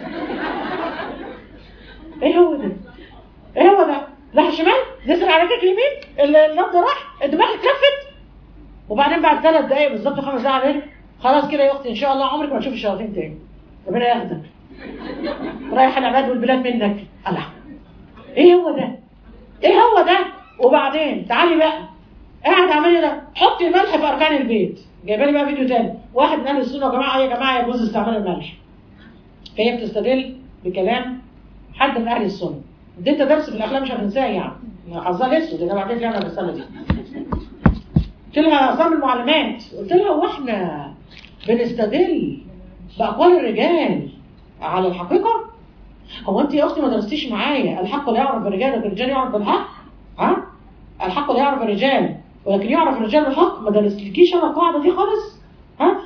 ايه هو ده؟ ايه هو ده؟ راح الشمال، نزل على رجلك اليمين، النبض راح، الدماغ اتلفت، وبعدين بعد 3 دقايق بالظبط 5 دقايق عليه خلاص كده يا اختي ان شاء الله عمرك ما تشوف الشياطين تاني، ربنا ياخدك رايح العباد والبلاد منك. الله، ايه هو ده؟ ايه هو ده؟ وبعدين تعالي بقى قاعد عمال ده، حطي الملح في اركان البيت. جايبه لي بقى فيديو تاني واحد من اهل السنه يا جماعه، يا جماعه يجوز استعمال الملح. فهي بتستدل بكلام حد من اهل السنه. اديتها درس في الاخلاق مش هتنساه يعني، حظها اسود انا بعتت لي انا الرساله دي. قلت لها صام المعلمات، قلت لها هو احنا بنستدل باقوال الرجال على الحقيقه؟ هو انت يا اختي ما درستيش معايا الحق لا يعرف الرجال ولكن الرجال يعرف بالحق؟ ها؟ الحق لا يعرف الرجال ولكن يعرف الرجال بالحق؟ ما درستلكيش انا القاعده دي خالص؟ ها؟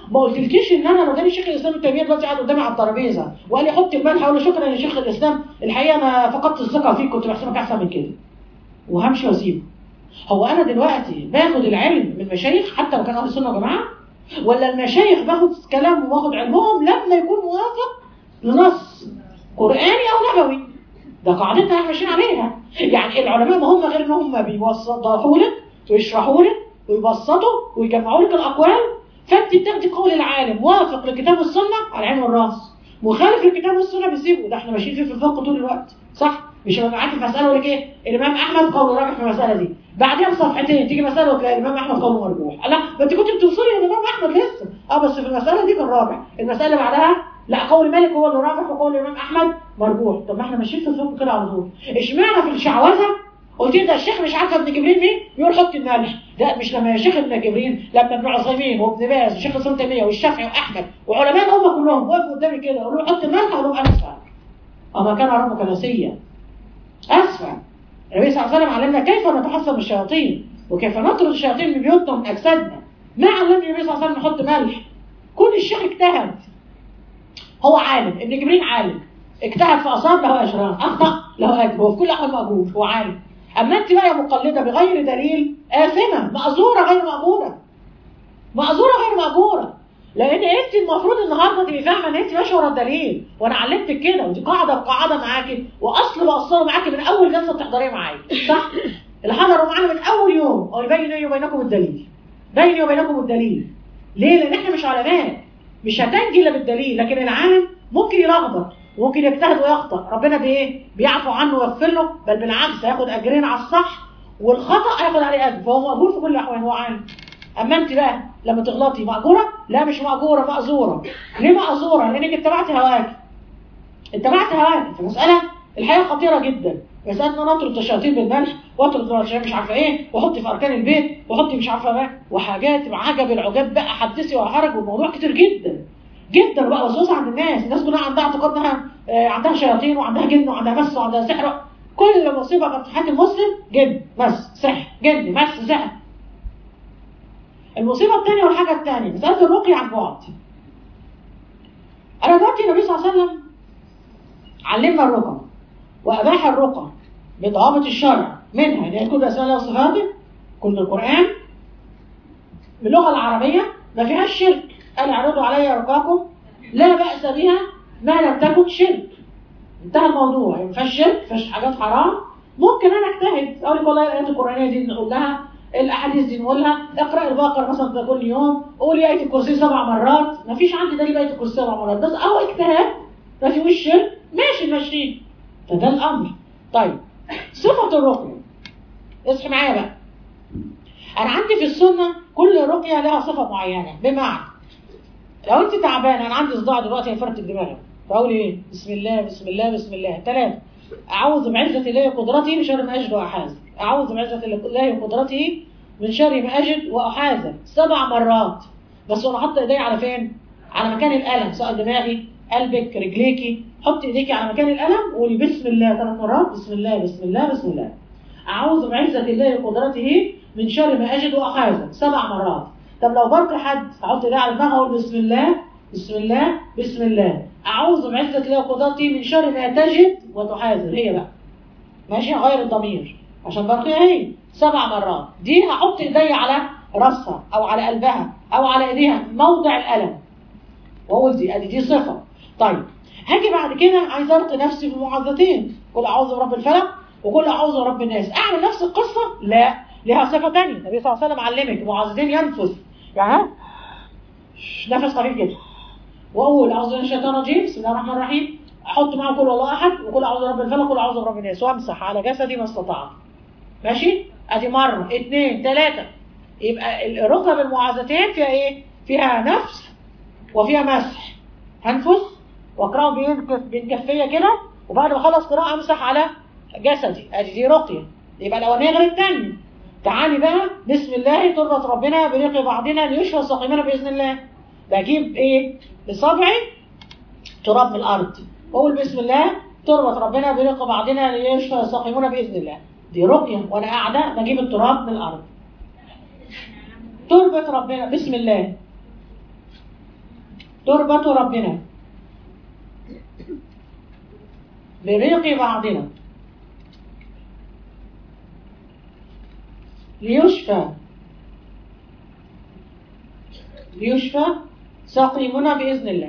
ما قلتلكيش ان انا لو جاني شيخ الاسلام ابن تيميه دلوقتي قاعد قدامي على الترابيزه وقال لي حط الملح اقول له شكرا يا شيخ الاسلام، الحقيقه انا فقدت الثقه فيك، كنت بحسبك احسن من كده وهمشي واسيبه. هو انا دلوقتي باخد العلم من مشايخ حتى لو كانوا اهل السنه وجماعه، ولا المشايخ باخد كلامهم واخد علمهم لما يكون موافق لنص قراني او نبوي؟ ده قاعدتنا احنا ماشيين عليها. يعني العلماء ما هم غير ان هم بيوضحوا لك ويشرحوا لك ويبسطوا ويجمعوا لك الاقوال، فانت بتاخدي قول العالم موافق للكتاب والسنه على العين والراس، مخالف للكتاب والسنه بيسيبه. ده احنا ماشيين فيه في الفقه طول الوقت، صح؟ مش هبقى معاك في مساله يقول لك ايه الامام احمد قوله راجح في المساله دي، بعدها بصفحتين تيجي مساله وتلاقي الامام احمد قوله مرجوح. لا ما انت كنت بتوصلي للامام احمد لسه، بس في المساله دي كان راجح، المساله اللي بعدها لا قول مالك هو اللي راجح وقول الامام احمد مرجوح. طب ما احنا ماشيين في الفقه كده على طول، اشمعنى في الشعوذه قلت لي ده الشيخ مش عارفه ابن جبريل مين يقول حط الملح؟ لا مش لما يا شيخ ابن جبريل، لما ابن عثيمين وابن باز والشيخ الاسلام تيميه والشافعي واحمد وعلماء الامه كلهم وقفوا قدامي كده قالوا له حط الملح اقول لهم اسفل اما كان ربك نسيا. اسفل. النبي صلى الله عليه وسلم علمنا كيف نتحصن من الشياطين وكيف نطرد الشياطين من بيوتنا ومن اجسادنا. ما علمني النبي صلى الله عليه وسلم نحط ملح. كل الشيخ اجتهد، هو عالم، ابن جبريل عالم، اجتهد فاصاب له اجران، اخطا له اجر، هو في كل الاحوال ماجور، هو عالم. اما انت بقى مقلده بغير دليل اثمه مأزوره غير مأجوره، مأزوره غير مأجوره، لان انت المفروض النهارده تبقي فاهمه ان انت ماشيه ورا الدليل، وانا علمتك كده ودي قاعده بقاعده معاكي واصل واصله معاكي من اول جلسه بتحضريها معايا، صح؟ اللي حضروا معانا من اول يوم او بيني وبينكم الدليل، بيني وبينكم الدليل. ليه؟ لان احنا مش علماء، مش هتنجي الا بالدليل، لكن العالم ممكن يلخبط وممكن يجتهد ويخطأ، ربنا بايه؟ بيعفو عنه ويغفر له، بل بالعكس هياخد اجرين على الصح والخطأ هياخد عليه اجر، فهو مقبول في كل الاحوال، هو عالم. اما انت بقى لما تغلطي مأجورة؟ لا مش مأجورة، مأزورة. ليه مأزورة؟ لانك اتبعتي هواك، اتبعتي هواك في مسألة الحقيقة خطيرة جدا، مسألة ان نطرد الشياطين بالملح واطرد الشياطين مش عارفة ايه واحطي في اركان البيت واحطي مش عارفة بقى وحاجات عجب العجاب بقى، حدثي ولا حرج، والموضوع كتير جدا جدا بقى وسوسه عند الناس كلها عندها اعتقاد انها عندها شياطين وعندها جن وعندها مس وعندها سحر. كل مصيبه في حياه المسلم جن مس سحر، جن مس سحر. المصيبه الثانيه والحاجه الثانيه مساله الرقيه عن بعد. انا دلوقتي النبي صلى الله عليه وسلم علمنا الرقى واباح الرقى بضوابط الشرع، منها ان هي كل اسماء الله وصفاته، كل القران باللغه العربيه ما فيهاش شرك. قال اعرضوا علي رقاكم لا بأس بها ما لم تكن شرك. انتهى الموضوع، ما فيهاش شرك، ما فيهاش حاجات حرام. ممكن انا اجتهد اقول لك والله الايات القرانيه دي نقول لها، الاحاديث دي نقولها، اقرا البقره مثلا كل يوم، قولي ايه الكرسي 7 مرات، ما فيش عندي دليل ايه الكرسي 7 مرات، بس اهو اجتهاد ما فيهوش شرك، ماشي ماشيين. فده الامر. طيب صفه الرقيه، اصحي معايا بقى. انا عندي في السنه كل رقيه لها صفه معينه، بمعنى لو انت تعبان، انا عندي صداع دلوقتي هيفرط الدماغ، فاقول ايه؟ بسم الله بسم الله بسم الله 3. اعوذ بعزه الله وقدرته من شر ما اجد واحاذر، اعوذ بعزه الله وقدرته من شر ما اجد واحاذر 7 مرات. بس وانا حاطه ايدي على فين؟ على مكان الالم، سواء دماغي، قلبك، رجليكي، حطي ايديكي على مكان الالم وقولي بسم الله 3 مرات، بسم الله بسم الله بسم الله. اعوذ بعزه الله وقدرته من شر ما اجد واحاذر 7 مرات. طب لو برك حد احط ايدي على دماغه اقول بسم الله بسم الله بسم الله، اعوذ بعزه الله وقدرته من شر ما تجد وتحاذر. هي بقى ماشي، غير الضمير عشان برقيها هي 7 مرات. دي هحط ايدي على راسها او على قلبها او على ايديها موضع الالم واقول دي ادي دي صفه. طيب هاجي بعد كده عايز ارقي نفسي في معوذتين، قل اعوذ برب الفلق وقل اعوذ برب الناس. اعمل نفس القصه؟ لا، لها صفه ثانيه. النبي صلى الله عليه وسلم علمك معوذتين ينفث، يعني نفس خفيف كده، واقول اعوذ بالله من الشيطان الرجيم، بسم الله الرحمن الرحيم، احط معاه قل الله احد وقل اعوذ برب الفلق وقل اعوذ برب الناس، وامسح على جسدي ما استطعت. ماشي؟ ادي مره 2 3. يبقى الرقيه بالمعوذتين فيها ايه؟ فيها نفس وفيها مسح. هنفث واقراه بين كفيه كده، وبعد ما اخلص قراءه امسح على جسدي، ادي دي رقيه. يبقى الاولانيه غير الثانيه. تعالي بقى بسم الله تربط ربنا بريق بعضنا ليشفى سقيمنا باذن الله. بجيب ايه؟ بصبعي تراب من الارض واقول بسم الله تربط ربنا بريق بعضنا ليشفى سقيمنا باذن الله. دي رقيه وانا قاعده بجيب التراب من الارض. تربط ربنا بسم الله تربة ربنا بريق بعضنا ليشفى سقيمنا بإذن الله.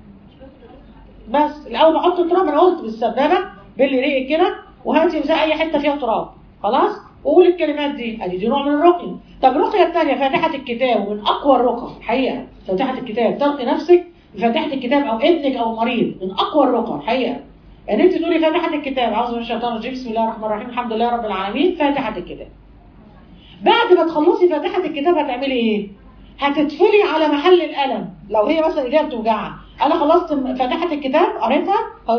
بس الأول بحط التراب، أنا قلت بالسبابة باللي ريق كده، وهاتي زي أي حتة فيها تراب خلاص، وقول الكلمات دي، أدي نوع من الرقية. طب الرقية الثانية فاتحة الكتاب، ومن أقوى الرقى الحقيقة فاتحة الكتاب، تلقي نفسك بفاتحة الكتاب أو ابنك أو مريض، من أقوى الرقى الحقيقة ان انت تقولي فاتحة الكتاب، اعوذ بالله من الشيطان الرجيم، بسم الله الرحمن الرحيم، الحمد لله رب العالمين، فاتحة الكتاب. بعد ما تخلصي فاتحة الكتاب هتعملي ايه؟ هتدفلي على محل الألم. لو هي مثلا ايديها بتوجعها، انا خلصت فاتحة الكتاب قريتها،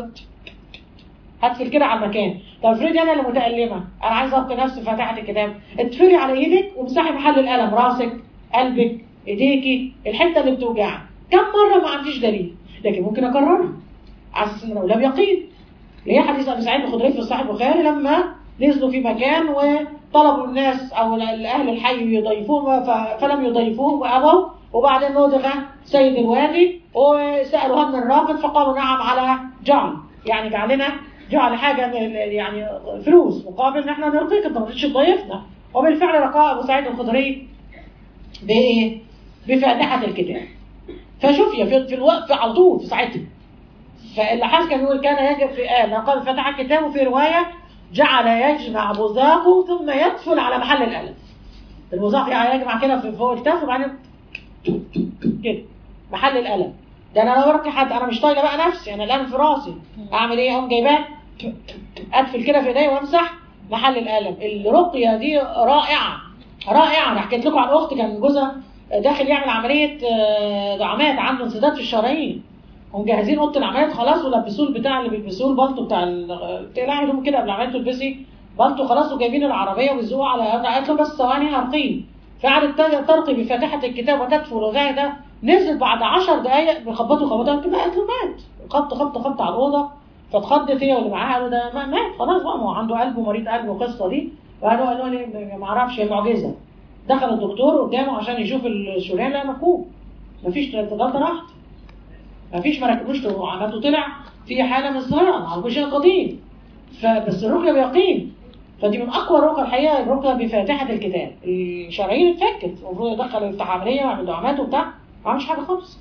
هتفل كده على المكان. طب افرضي انا اللي متألمة، انا عايزه ارقي نفسي فاتحة الكتاب، ادفلي على ايدك وامسحي محل الألم، راسك، قلبك، ايديكي، الحتة اللي بتوجعها. كم مرة؟ ما عنديش دليل، لكن ممكن اكررها على اساس ان اقولها بيقين. اللي هي حديث ابي سعيد الخدري في صحيح البخاري، لما نزلوا في مكان وطلبوا الناس او اهل الحي يضيفوهم فلم يضيفوهم وابوا، وبعدين نودغ سيد الوادي وسالوا هل من رافض، فقالوا نعم على جعل، يعني جعل حاجه يعني فلوس مقابل ان احنا نرقيك، انت ما رضيتش تضيفنا. وبالفعل رقى ابو سعيد الخدري بايه؟ بفاتحه الكتاب. فشوفي في الوقت على طول في ساعتها. فاللي حاس كان يقول كان يجب في قال فتح الكتاب، وفي رواية جعل يجمع بزاقه ثم يدفل على محل الألم. البزاق يعني يجمع كده في فوق الكتاف وبعدين كده محل الألم. ده انا لو برقي حد انا مش طايله بقى نفسي، انا الألم في راسي، اعمل ايه؟ اقوم جايباه ادفل كده في ايدي وامسح محل الألم. الرقية دي رائعة رائعة. انا حكيت لكم عن اختي كان جوزها داخل يعمل عملية دعامات، عنده انسداد في الشرايين، ومجهزين اوضه العمليات خلاص، ولبسوه البتاع اللي بيلبسوه البلطو بتاع تقلعي هدوم كده قبل العمليات، تلبسي بلطو خلاص، وجايبين العربيه وبيزقوه على قالت له بس ثواني هرقيه. فقعدت ترقي بفاتحه الكتاب وتدفل وغايه ده، نزل بعد 10 دقائق بيخبطوا خبطات كده، قالت له مات، خبط على الاوضه. فاتخضت هي واللي معاها، قالوا ده مات خلاص بقى، ما هو عنده قلب ومريض قلب والقصه دي. وقالوا لي ما اعرفش، هي معجزه. دخل الدكتور قدامه عشان يشوف الشريان، لا مفهوم، مفيش غلطه راحت، مفيش، ما ركبوش عملته، طلع في حاله من الصيام على شيء قديم. فبس الرقيه بيقين. فدي من اقوى الرقى الحقيقه، الرقيه بفاتحه الكتاب. الشرايين اتفكت، المفروض يدخل يفتح عمليه ويعمل دعامات وبتاع، ما عملش حاجه خالص.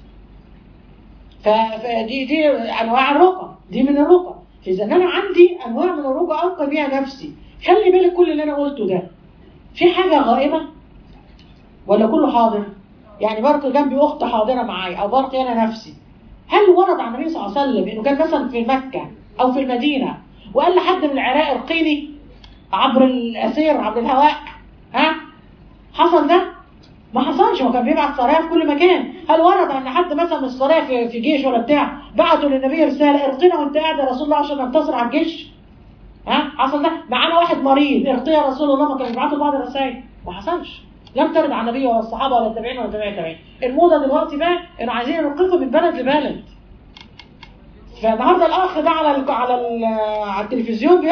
فدي انواع الرقى، دي من الرقى. فاذا انا عندي انواع من الرقى ارقى بيها نفسي. خلي بالك كل اللي انا قلته ده في حاجه غائبه ولا كله حاضر؟ يعني برقي جنبي اخت حاضره معايا، او برقي انا نفسي. هل ورد عن النبي صلى الله عليه وسلم انه كان مثلا في مكه او في المدينه وقال لحد من العراق ارقيني عبر الاسير عبر الهواء؟ ها؟ حصل ده؟ ما حصلش. هو كان بيبعت سرايا في كل مكان. هل ورد ان حد مثلا من السرايا في جيش ولا بتاع بعتوا للنبي رساله ارقينا وانت قاعد يا رسول الله عشان ننتصر على الجيش؟ ها؟ حصل ده؟ معانا واحد مريض ارقي يا رسول الله، ما كانوا بيبعتوا بعض الرسائل؟ ما حصلش. لم ترد عن النبي ولا الصحابه ولا التابعين ولا تابعين التابعين. الموضه دلوقتي بقى انه عايزين ينقلوا من بلد لبلد. فالنهارده الاخ ده على التلفزيون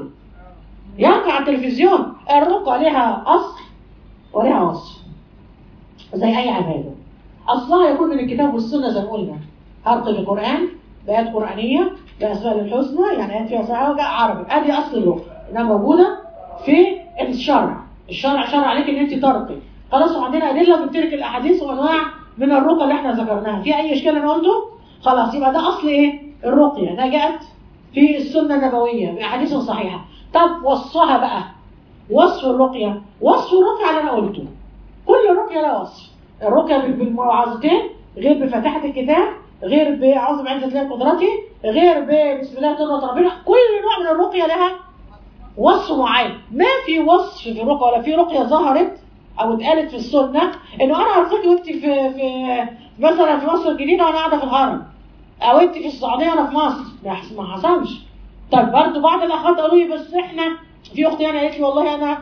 يرقي على التلفزيون. الرقى لها اصل ولها وصف زي اي عباده. اصلها يكون من الكتاب والسنه زي ما قلنا، ارقي بالقران بايات قرانيه باسماء الحسنى، يعني ايات فيها سواء عربي، ادي اصل الرقى انها موجوده في الشرع شرع عليك ان انت ترقي خلاص. وعندنا ادله جبت لك الاحاديث وانواع من الرقى اللي احنا ذكرناها. في اي اشكال انا قلته؟ خلاص يبقى ده اصل ايه؟ الرقيه. ده جاءت في السنه النبويه باحاديث صحيحه. طب وصفها بقى، وصف الرقيه اللي انا قلته. كل رقيه لها وصف. الرقيه بالموعظتين، غير بفاتحه الكتاب، غير باعوذ بعزه الله قدرتي، غير بسم الله تقدر ربنا. كل نوع من الرقيه لها وصف معين. ما في وصف في الرقيه ولا في رقيه ظهرت او اتقالت في السنه انه انا هرقيكي وانت في مثلا في مصر الجديده وانا قاعده في الهرم، او انت في السعوديه وانا في مصر. ما حصلش. طيب برضه بعض الاخوات قالوا لي بس احنا، في اختي انا قالت لي والله انا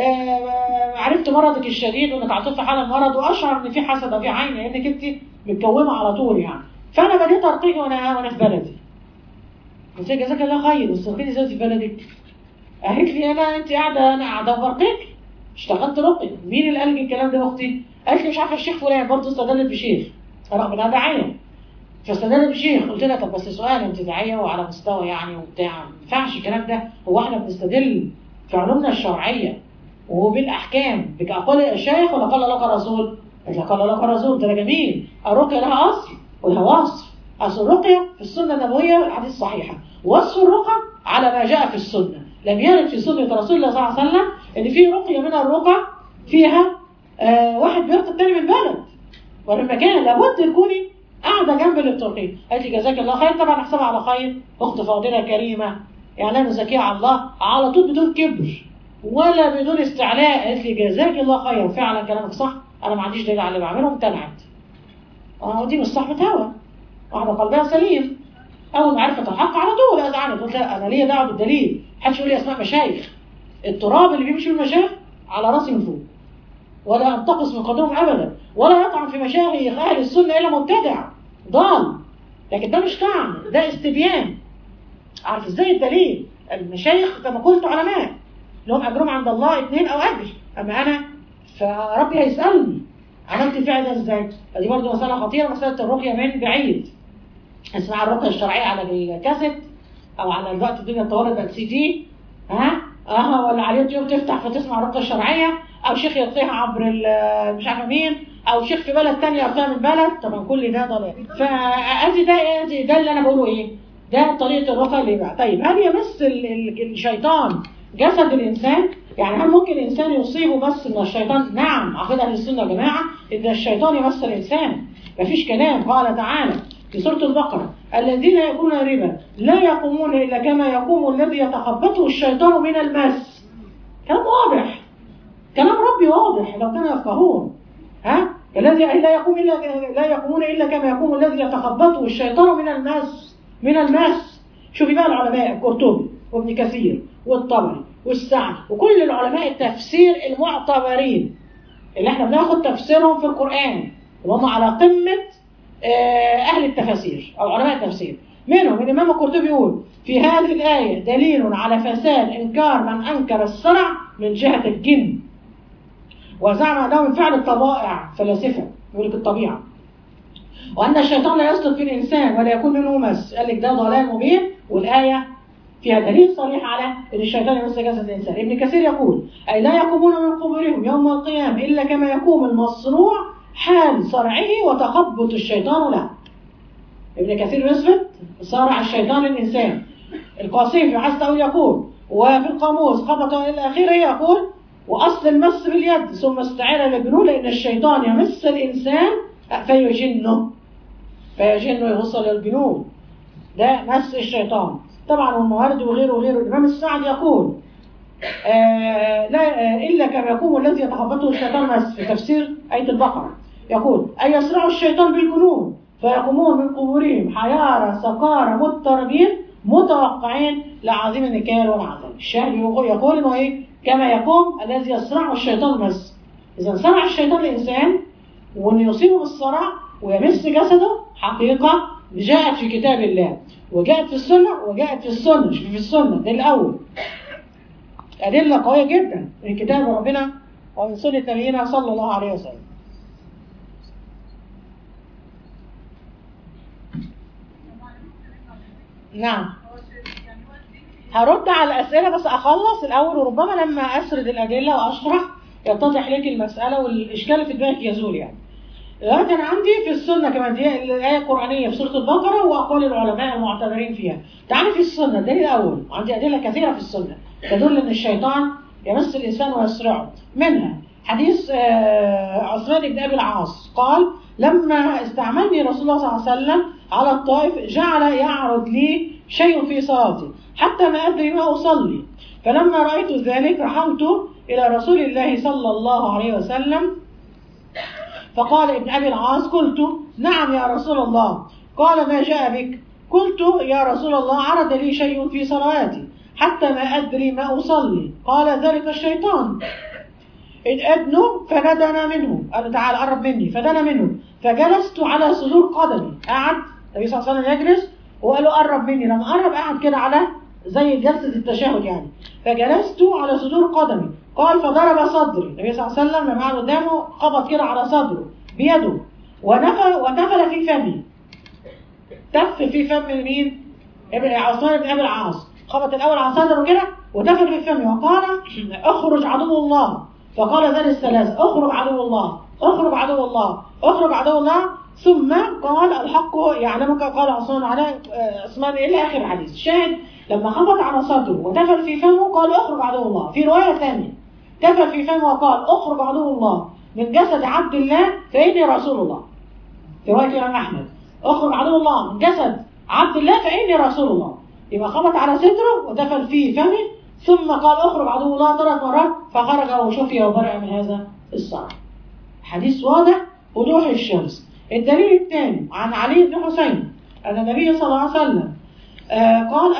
عرفت مرضك الشديد وانك عطيت في حاله مرض، واشعر ان في حسد او في عين لانك انت متكومه على طول يعني، فانا بديت ارقيكي وانا في بلدي. قلت لها جزاك الله خير، بس ترقيني ازاي في بلدك؟ قالت لي انت قاعده، انا قاعده برقيك، اشتغلت رقي. مين اللي قال لي الكلام ده يا اختي؟ قالت لي مش عارفه الشيخ فلان، برضه استدلت بشيخ رغم انها داعيه. فاستدل بشيخ. قلت لها طب بس سؤال، انت داعيه وعلى مستوى يعني وبتاع، ما ينفعش الكلام ده. هو احنا بنستدل في علومنا الشرعيه وبالاحكام باقوال الشيخ ولا قال لك رسول؟ قلت لها قال لك رسول. ده جميل. الرقيه لها اصل ولها وصف. اصل الرقيه في السنه النبويه الحديث صحيحه، وصف الرقى على ما جاء في السنه. لم يرد في سنه رسول الله صلى الله عليه وسلم ان في رقيه من الرقى فيها واحد بيرقي الثاني من بلد ولا مكان. لابد تكوني قاعده جنب الترقيه. قالت لي جزاك الله خير. طبعا احسبها على خير، اخت فاضله كريمه يعني انا زكيه على الله، على طول بدون كبر ولا بدون استعلاء. قالت لي جزاك الله خير، فعلا كلامك صح، انا ما عنديش دليل على اللي بعمله. امتنعت. ودي مش صاحبه هوا، واحده قلبها سليم. اول ما عرفت الحق على طول ازعلت. قلت لا، انا ليا دعوه بالدليل. محدش يقول لي اسماء مشايخ. التراب اللي بيمشي بالمشايخ على راسي من فوق، ولا انتقص من قدرهم ابدا، ولا يطعن في مشايخ اهل السنه الا مبتدع ضال. لكن ده مش طعن، ده استبيان. عارف ازاي الدليل؟ المشايخ كما قلت علماء لهم اجرهم عند الله 2 أو أجر، اما انا فربي هيسالني عملت الفعل ده ازاي. فدي برضه مساله خطيره، مساله الرقيه من بعيد. اسمع الرقيه الشرعيه على الكاسيت او على الوقت الدنيا اتطورت بقت سي دي، ولا على اليوتيوب تفتح فتسمع الرقيه الشرعيه، او شيخ يلقيها عبر مش عارفه مين، او شيخ في بلد ثانيه يلقيها من بلد. طبعا كل ده ضلال. فادي ده اللي انا بقوله ايه؟ ده طريقه الرقيه اللي بقى. طيب هل يمس الشيطان جسد الانسان؟ يعني هل ممكن الانسان يصيبه بس من الشيطان؟ نعم، عقيده اهل السنه يا جماعه ان الشيطان يمس الانسان، مفيش كلام. قال تعالى في سوره البقره: الذين ياكلون الربا لا يقومون الا كما يقوم الذي يتخبطه الشيطان من المس. كلام واضح، كلام ربي واضح لو كانوا يفقهون. الذي لا يقومون الا كما يقوم الذي يتخبطه الشيطان من المس. شوفي بقى العلماء القرطبي وابن كثير والطبري والسعدي وكل العلماء التفسير المعتبرين اللي احنا بناخد تفسيرهم في القرآن، وهم على قمة أهل التفاسير أو علماء التفسير. منهم الإمام القرطبي يقول: في هذه الآية دليل على فساد إنكار من أنكر الصنع من جهة الجن، وزعم أنه من فعل الطبائع، فلاسفة يقول لك الطبيعة، وأن الشيطان لا يسلط في الإنسان ولا يكون منه مس. قال لك ده ضلال مبين، والآية فيها دليل صريح على أن الشيطان يمس جسد الإنسان. ابن كثير يقول: أي لا يقومون من قبورهم يوم القيامة إلا كما يقوم المصنوع حال صرعه وتخبط الشيطان له. ابن كثير يثبت صارع الشيطان للإنسان. القاسم في حسن يقول، وفي القاموس خبط إلى الأخير يقول: وأصل المس باليد ثم استعار للجنون، لأن الشيطان يمس الإنسان فيجنه يوصل للجنون. ده مس الشيطان طبعا. والموارد وغيره وغيره. الإمام السعدي يقول: لا إلا كما يقوم الذي يتخبطه الشيطان مس، في تفسير آية البقرة يقول: أي يصرع الشيطان بالجنون فيقومون من قبورهم حيارى سقارى مضطربين متوقعين لعظيم النكال والعذاب. الشاهد يقول إنه إيه؟ كما يقوم الذي يصرع الشيطان مس. إذا صرع الشيطان الإنسان وأن يصيبه بالصرع ويمس جسده حقيقة جاءت في كتاب الله، وجاءت في السنة، وجاءت في السنة مش في السنة. ده الأول أدلة قوية جدا من كتاب ربنا ومن سنة نبينا صلى الله عليه وسلم. نعم، هرد على الأسئلة بس أخلص الأول، وربما لما أسرد الأدلة وأشرح يتضح لك المسألة والإشكال في دماغك يزول. يعني دلوقتي أنا عندي في السنة كمان دي الآية القرآنية في سورة البقرة وأقوال العلماء المعتبرين فيها. تعالي في السنة الدليل الأول، عندي أدلة كثيرة في السنة تدل أن الشيطان يمس الإنسان ويسرعه. منها حديث عثمان بن أبي العاص قال: لما استعملني رسول الله صلى الله عليه وسلم على الطائف جعل يعرض لي شيء في صلاتي حتى ما أدري ما أصلي، فلما رأيت ذلك رحمت إلى رسول الله صلى الله عليه وسلم فقال ابن أبي العاص: قلت: نعم يا رسول الله. قال: ما جاء بك؟ قلت: يا رسول الله عرض لي شيء في صلاتي حتى ما أدري ما أصلي. قال: ذلك الشيطان. إن أدنو فندنا منه، قال: تعال قرب مني. فدنا منه فجلست على صدور قدمي. قعد النبي صلى الله عليه وسلم يجلس وقال له: قرب مني. لما قرب قعد كده على زي جلسة التشهد يعني. فجلست على صدور قدمي. قال: فضرب صدري. النبي صلى الله عليه وسلم لما قعد قدامه خبط كده على صدره بيده ونفل في فمي. تف في فم مين؟ عثمان بن ابي العاص، خبط الاول على صدره كده وتف في فمه وقال اخرج عدو الله، فقال ذلك الثلاث اخرج عدو الله، اخرج عدو الله، اخرج عدو الله، ثم قال الحق يعلمك، قال عثمان الى اخر الحديث. شاهد لما خبط على صدره وتفل في فمه قال اخرج عدو الله. في روايه ثانيه تفل في فمه وقال اخرج عدو الله من جسد عبد الله فاني رسول الله. في روايه الامام احمد اخرج عدو الله من جسد عبد الله فاني رسول الله. يبقى خبط على صدره وتفل في فمه ثم قال اخرج عدو الله 3 مرات فخرج وشفي وبرأ من هذا الصرع. حديث واضح وضوح الشمس. الدليل الثاني عن علي بن حسين أن النبي صلى الله عليه وسلم قال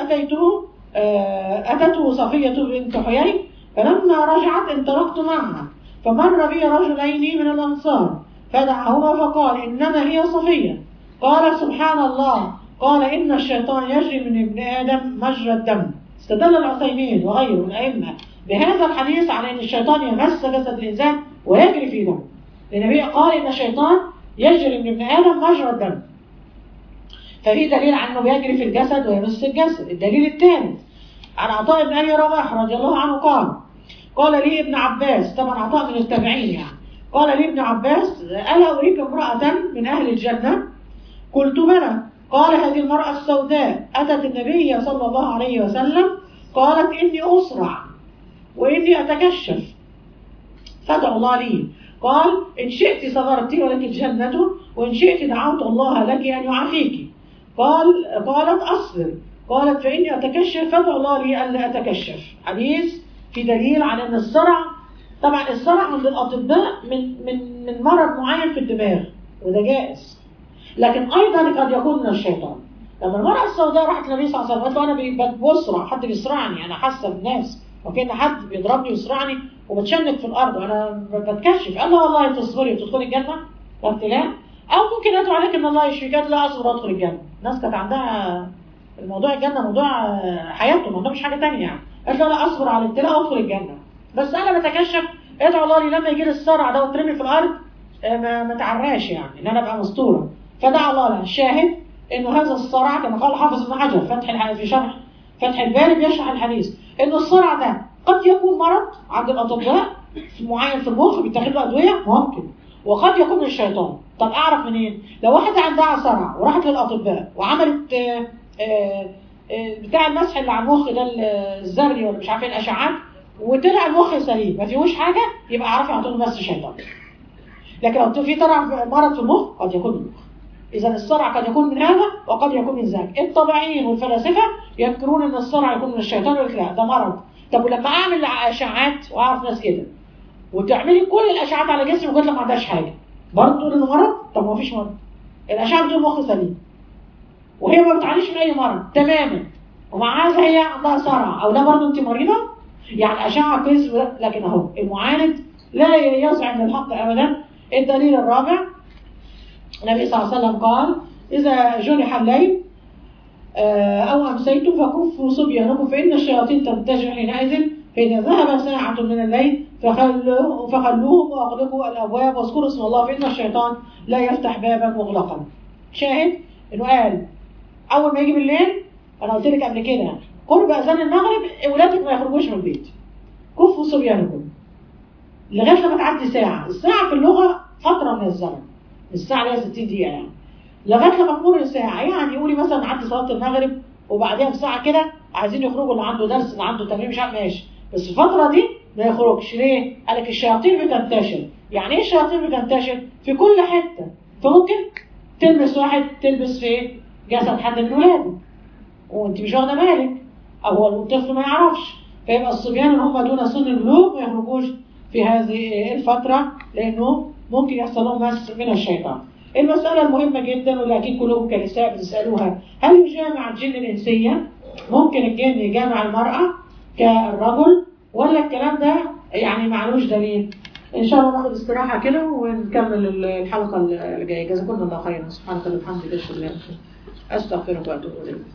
أتته صفية بنت حيي فلما رجعت انطلقت معها فمر بي رجلين من الأنصار فدعاهما فقال إنما هي صفية. قال سبحان الله، قال إن الشيطان يجري من ابن آدم مجرى الدم. استدل العثيمين وغيره من الأئمة بهذا الحديث على أن الشيطان يمس جسد الإنسان ويجري في دمه. النبي قال إن الشيطان يجري من ابن آدم مجرى الدم، ففي دليل على أنه بيجري في الجسد ويمس الجسد. الدليل الثالث عن عطاء بن أبي رباح رضي الله عنه قال لي ابن عباس، طبعا عطاء من التابعين يعني، قال لي ابن عباس ألا أريك امرأة من أهل الجنة؟ قلت بلى. قال هذه المرأة السوداء أتت النبي صلى الله عليه وسلم قالت إني أسرع وإني أتكشف فادعوا الله لي. قال إن شئت صبرت ولك الجنة وإن شئت دعوت الله لك أن يعافيك. قالت أصبر. قالت فإني أتكشف فادعوا الله لي ألا أتكشف. حديث في دليل على أن الصرع، طبعا الصرع عند الأطباء من مرض معين في الدماغ وده جائز، لكن أيضا قد يكون من الشيطان. لما المرأة السوداء راحت للنبي صلى الله عليه وسلم قالت له أنا بسرع، حد بيسرعني، أنا حاسة بالناس وكأن حد بيضربني ويسرعني وبتشنك في الأرض وأنا بتكشف. قال لا والله تصبري وتدخلي الجنة ابتلاء، أو ممكن أدعو عليك إن الله يشفيك. قالت لا أصبر وأدخل الجنة. الناس كانت عندها الموضوع الجنة موضوع حياتهم، موضوع مش حاجة تانية يعني. قالت لا أصبر على الابتلاء وأدخل الجنة، بس أنا بتكشف ادعو الله لي لما يجي لي الصرع ده وترمي في الأرض ما تعراش يعني، إن أنا أبقى مستورة. فدعا الله لها. الشاهد إنه هذا الصرع كما قال حافظ ابن حجر في شرح فتح الباري بيشرح الحديث إنه الصرع ده قد يكون مرض عند الأطباء معين في المخ بيتاخد له أدوية ممكن، وقد يكون من الشيطان. طب أعرف منين؟ لو واحدة عندها صرع وراحت للأطباء وعملت بتاع المسح اللي على المخ ده الزري ولا مش عارفين الأشعات وطلع المخ سليم ما فيهوش حاجة، يبقى أعرف يعطوه مس شيطان. لكن لو في مرض في المخ قد يكون من المخ. إذا الصرع قد يكون من هذا وقد يكون من ذاك. الطبيعيين والفلاسفة يذكرون أن الصرع يكون من الشيطان ويقول لا ده مرض. طب ولما أعمل أشعات وأعرف ناس كده وتعملي كل الأشعات على جسمي وقلت لك ما عندهاش حاجة برضه تقول إنه مرض؟ طب ما فيش مرض. الأشعة بتقول مخ سليم وهي ما بتعانيش من أي مرض تماما، ومع هذا هي عندها صرع، أو ده برضه أنت مريضة؟ يعني أشعة كويس، لكن أهو المعاند لا يزعم للحق أبدا. الدليل الرابع النبي صلى الله عليه وسلم قال إذا جنح الليل أو أمسيتم فكفوا صبيانكم فإن الشياطين تنتشر حينئذ، فإذا ذهب ساعة من الليل فخلوهم وأغلقوا الأبواب واذكروا اسم الله فإن الشيطان لا يفتح بابا مغلقا. شاهد إنه قال أول ما يجي بالليل، أنا قلت لك قبل كده قرب أذان المغرب أولادك ما يخرجوش من البيت، كفوا صبيانكم لغاية لما تعدي ساعة. الساعة في اللغة فترة من الزمن، الساعة ليها 60 دقيقة يعني، لغاية لما تمر الساعة. يعني يقولي مثلا عدي صلاة المغرب وبعدها بساعة كده عايزين يخرجوا، اللي عنده درس اللي عنده تمرين مش عارف ماشي، بس الفترة دي ما يخرجش. ليه؟ قالك الشياطين بتنتشر. يعني ايه الشياطين بتنتشر؟ في كل حتة. فممكن تلبس واحد تلبس في جسد حد من ولاده وانت مش واخده بالك، او هو الطفل ما يعرفش، فيبقى الصبيان اللي هم دون سن البلوغ ما يخرجوش في هذه الفترة لانه ممكن يحصل لهم مس من الشيطان. المسألة المهمة جدا واللي أكيد كلكم كنساء بتسألوها، هل يجامع الجن الإنسية؟ ممكن الجن يجامع المرأة كالرجل ولا الكلام ده يعني معلوش دليل؟ إن شاء الله ناخد استراحة كده ونكمل الحلقة الجاية. جزاكم الله خيرا. سبحانك اللهم وبحمدك أشهد أن لا إله إلا أنت أستغفرك وأتوب إليك.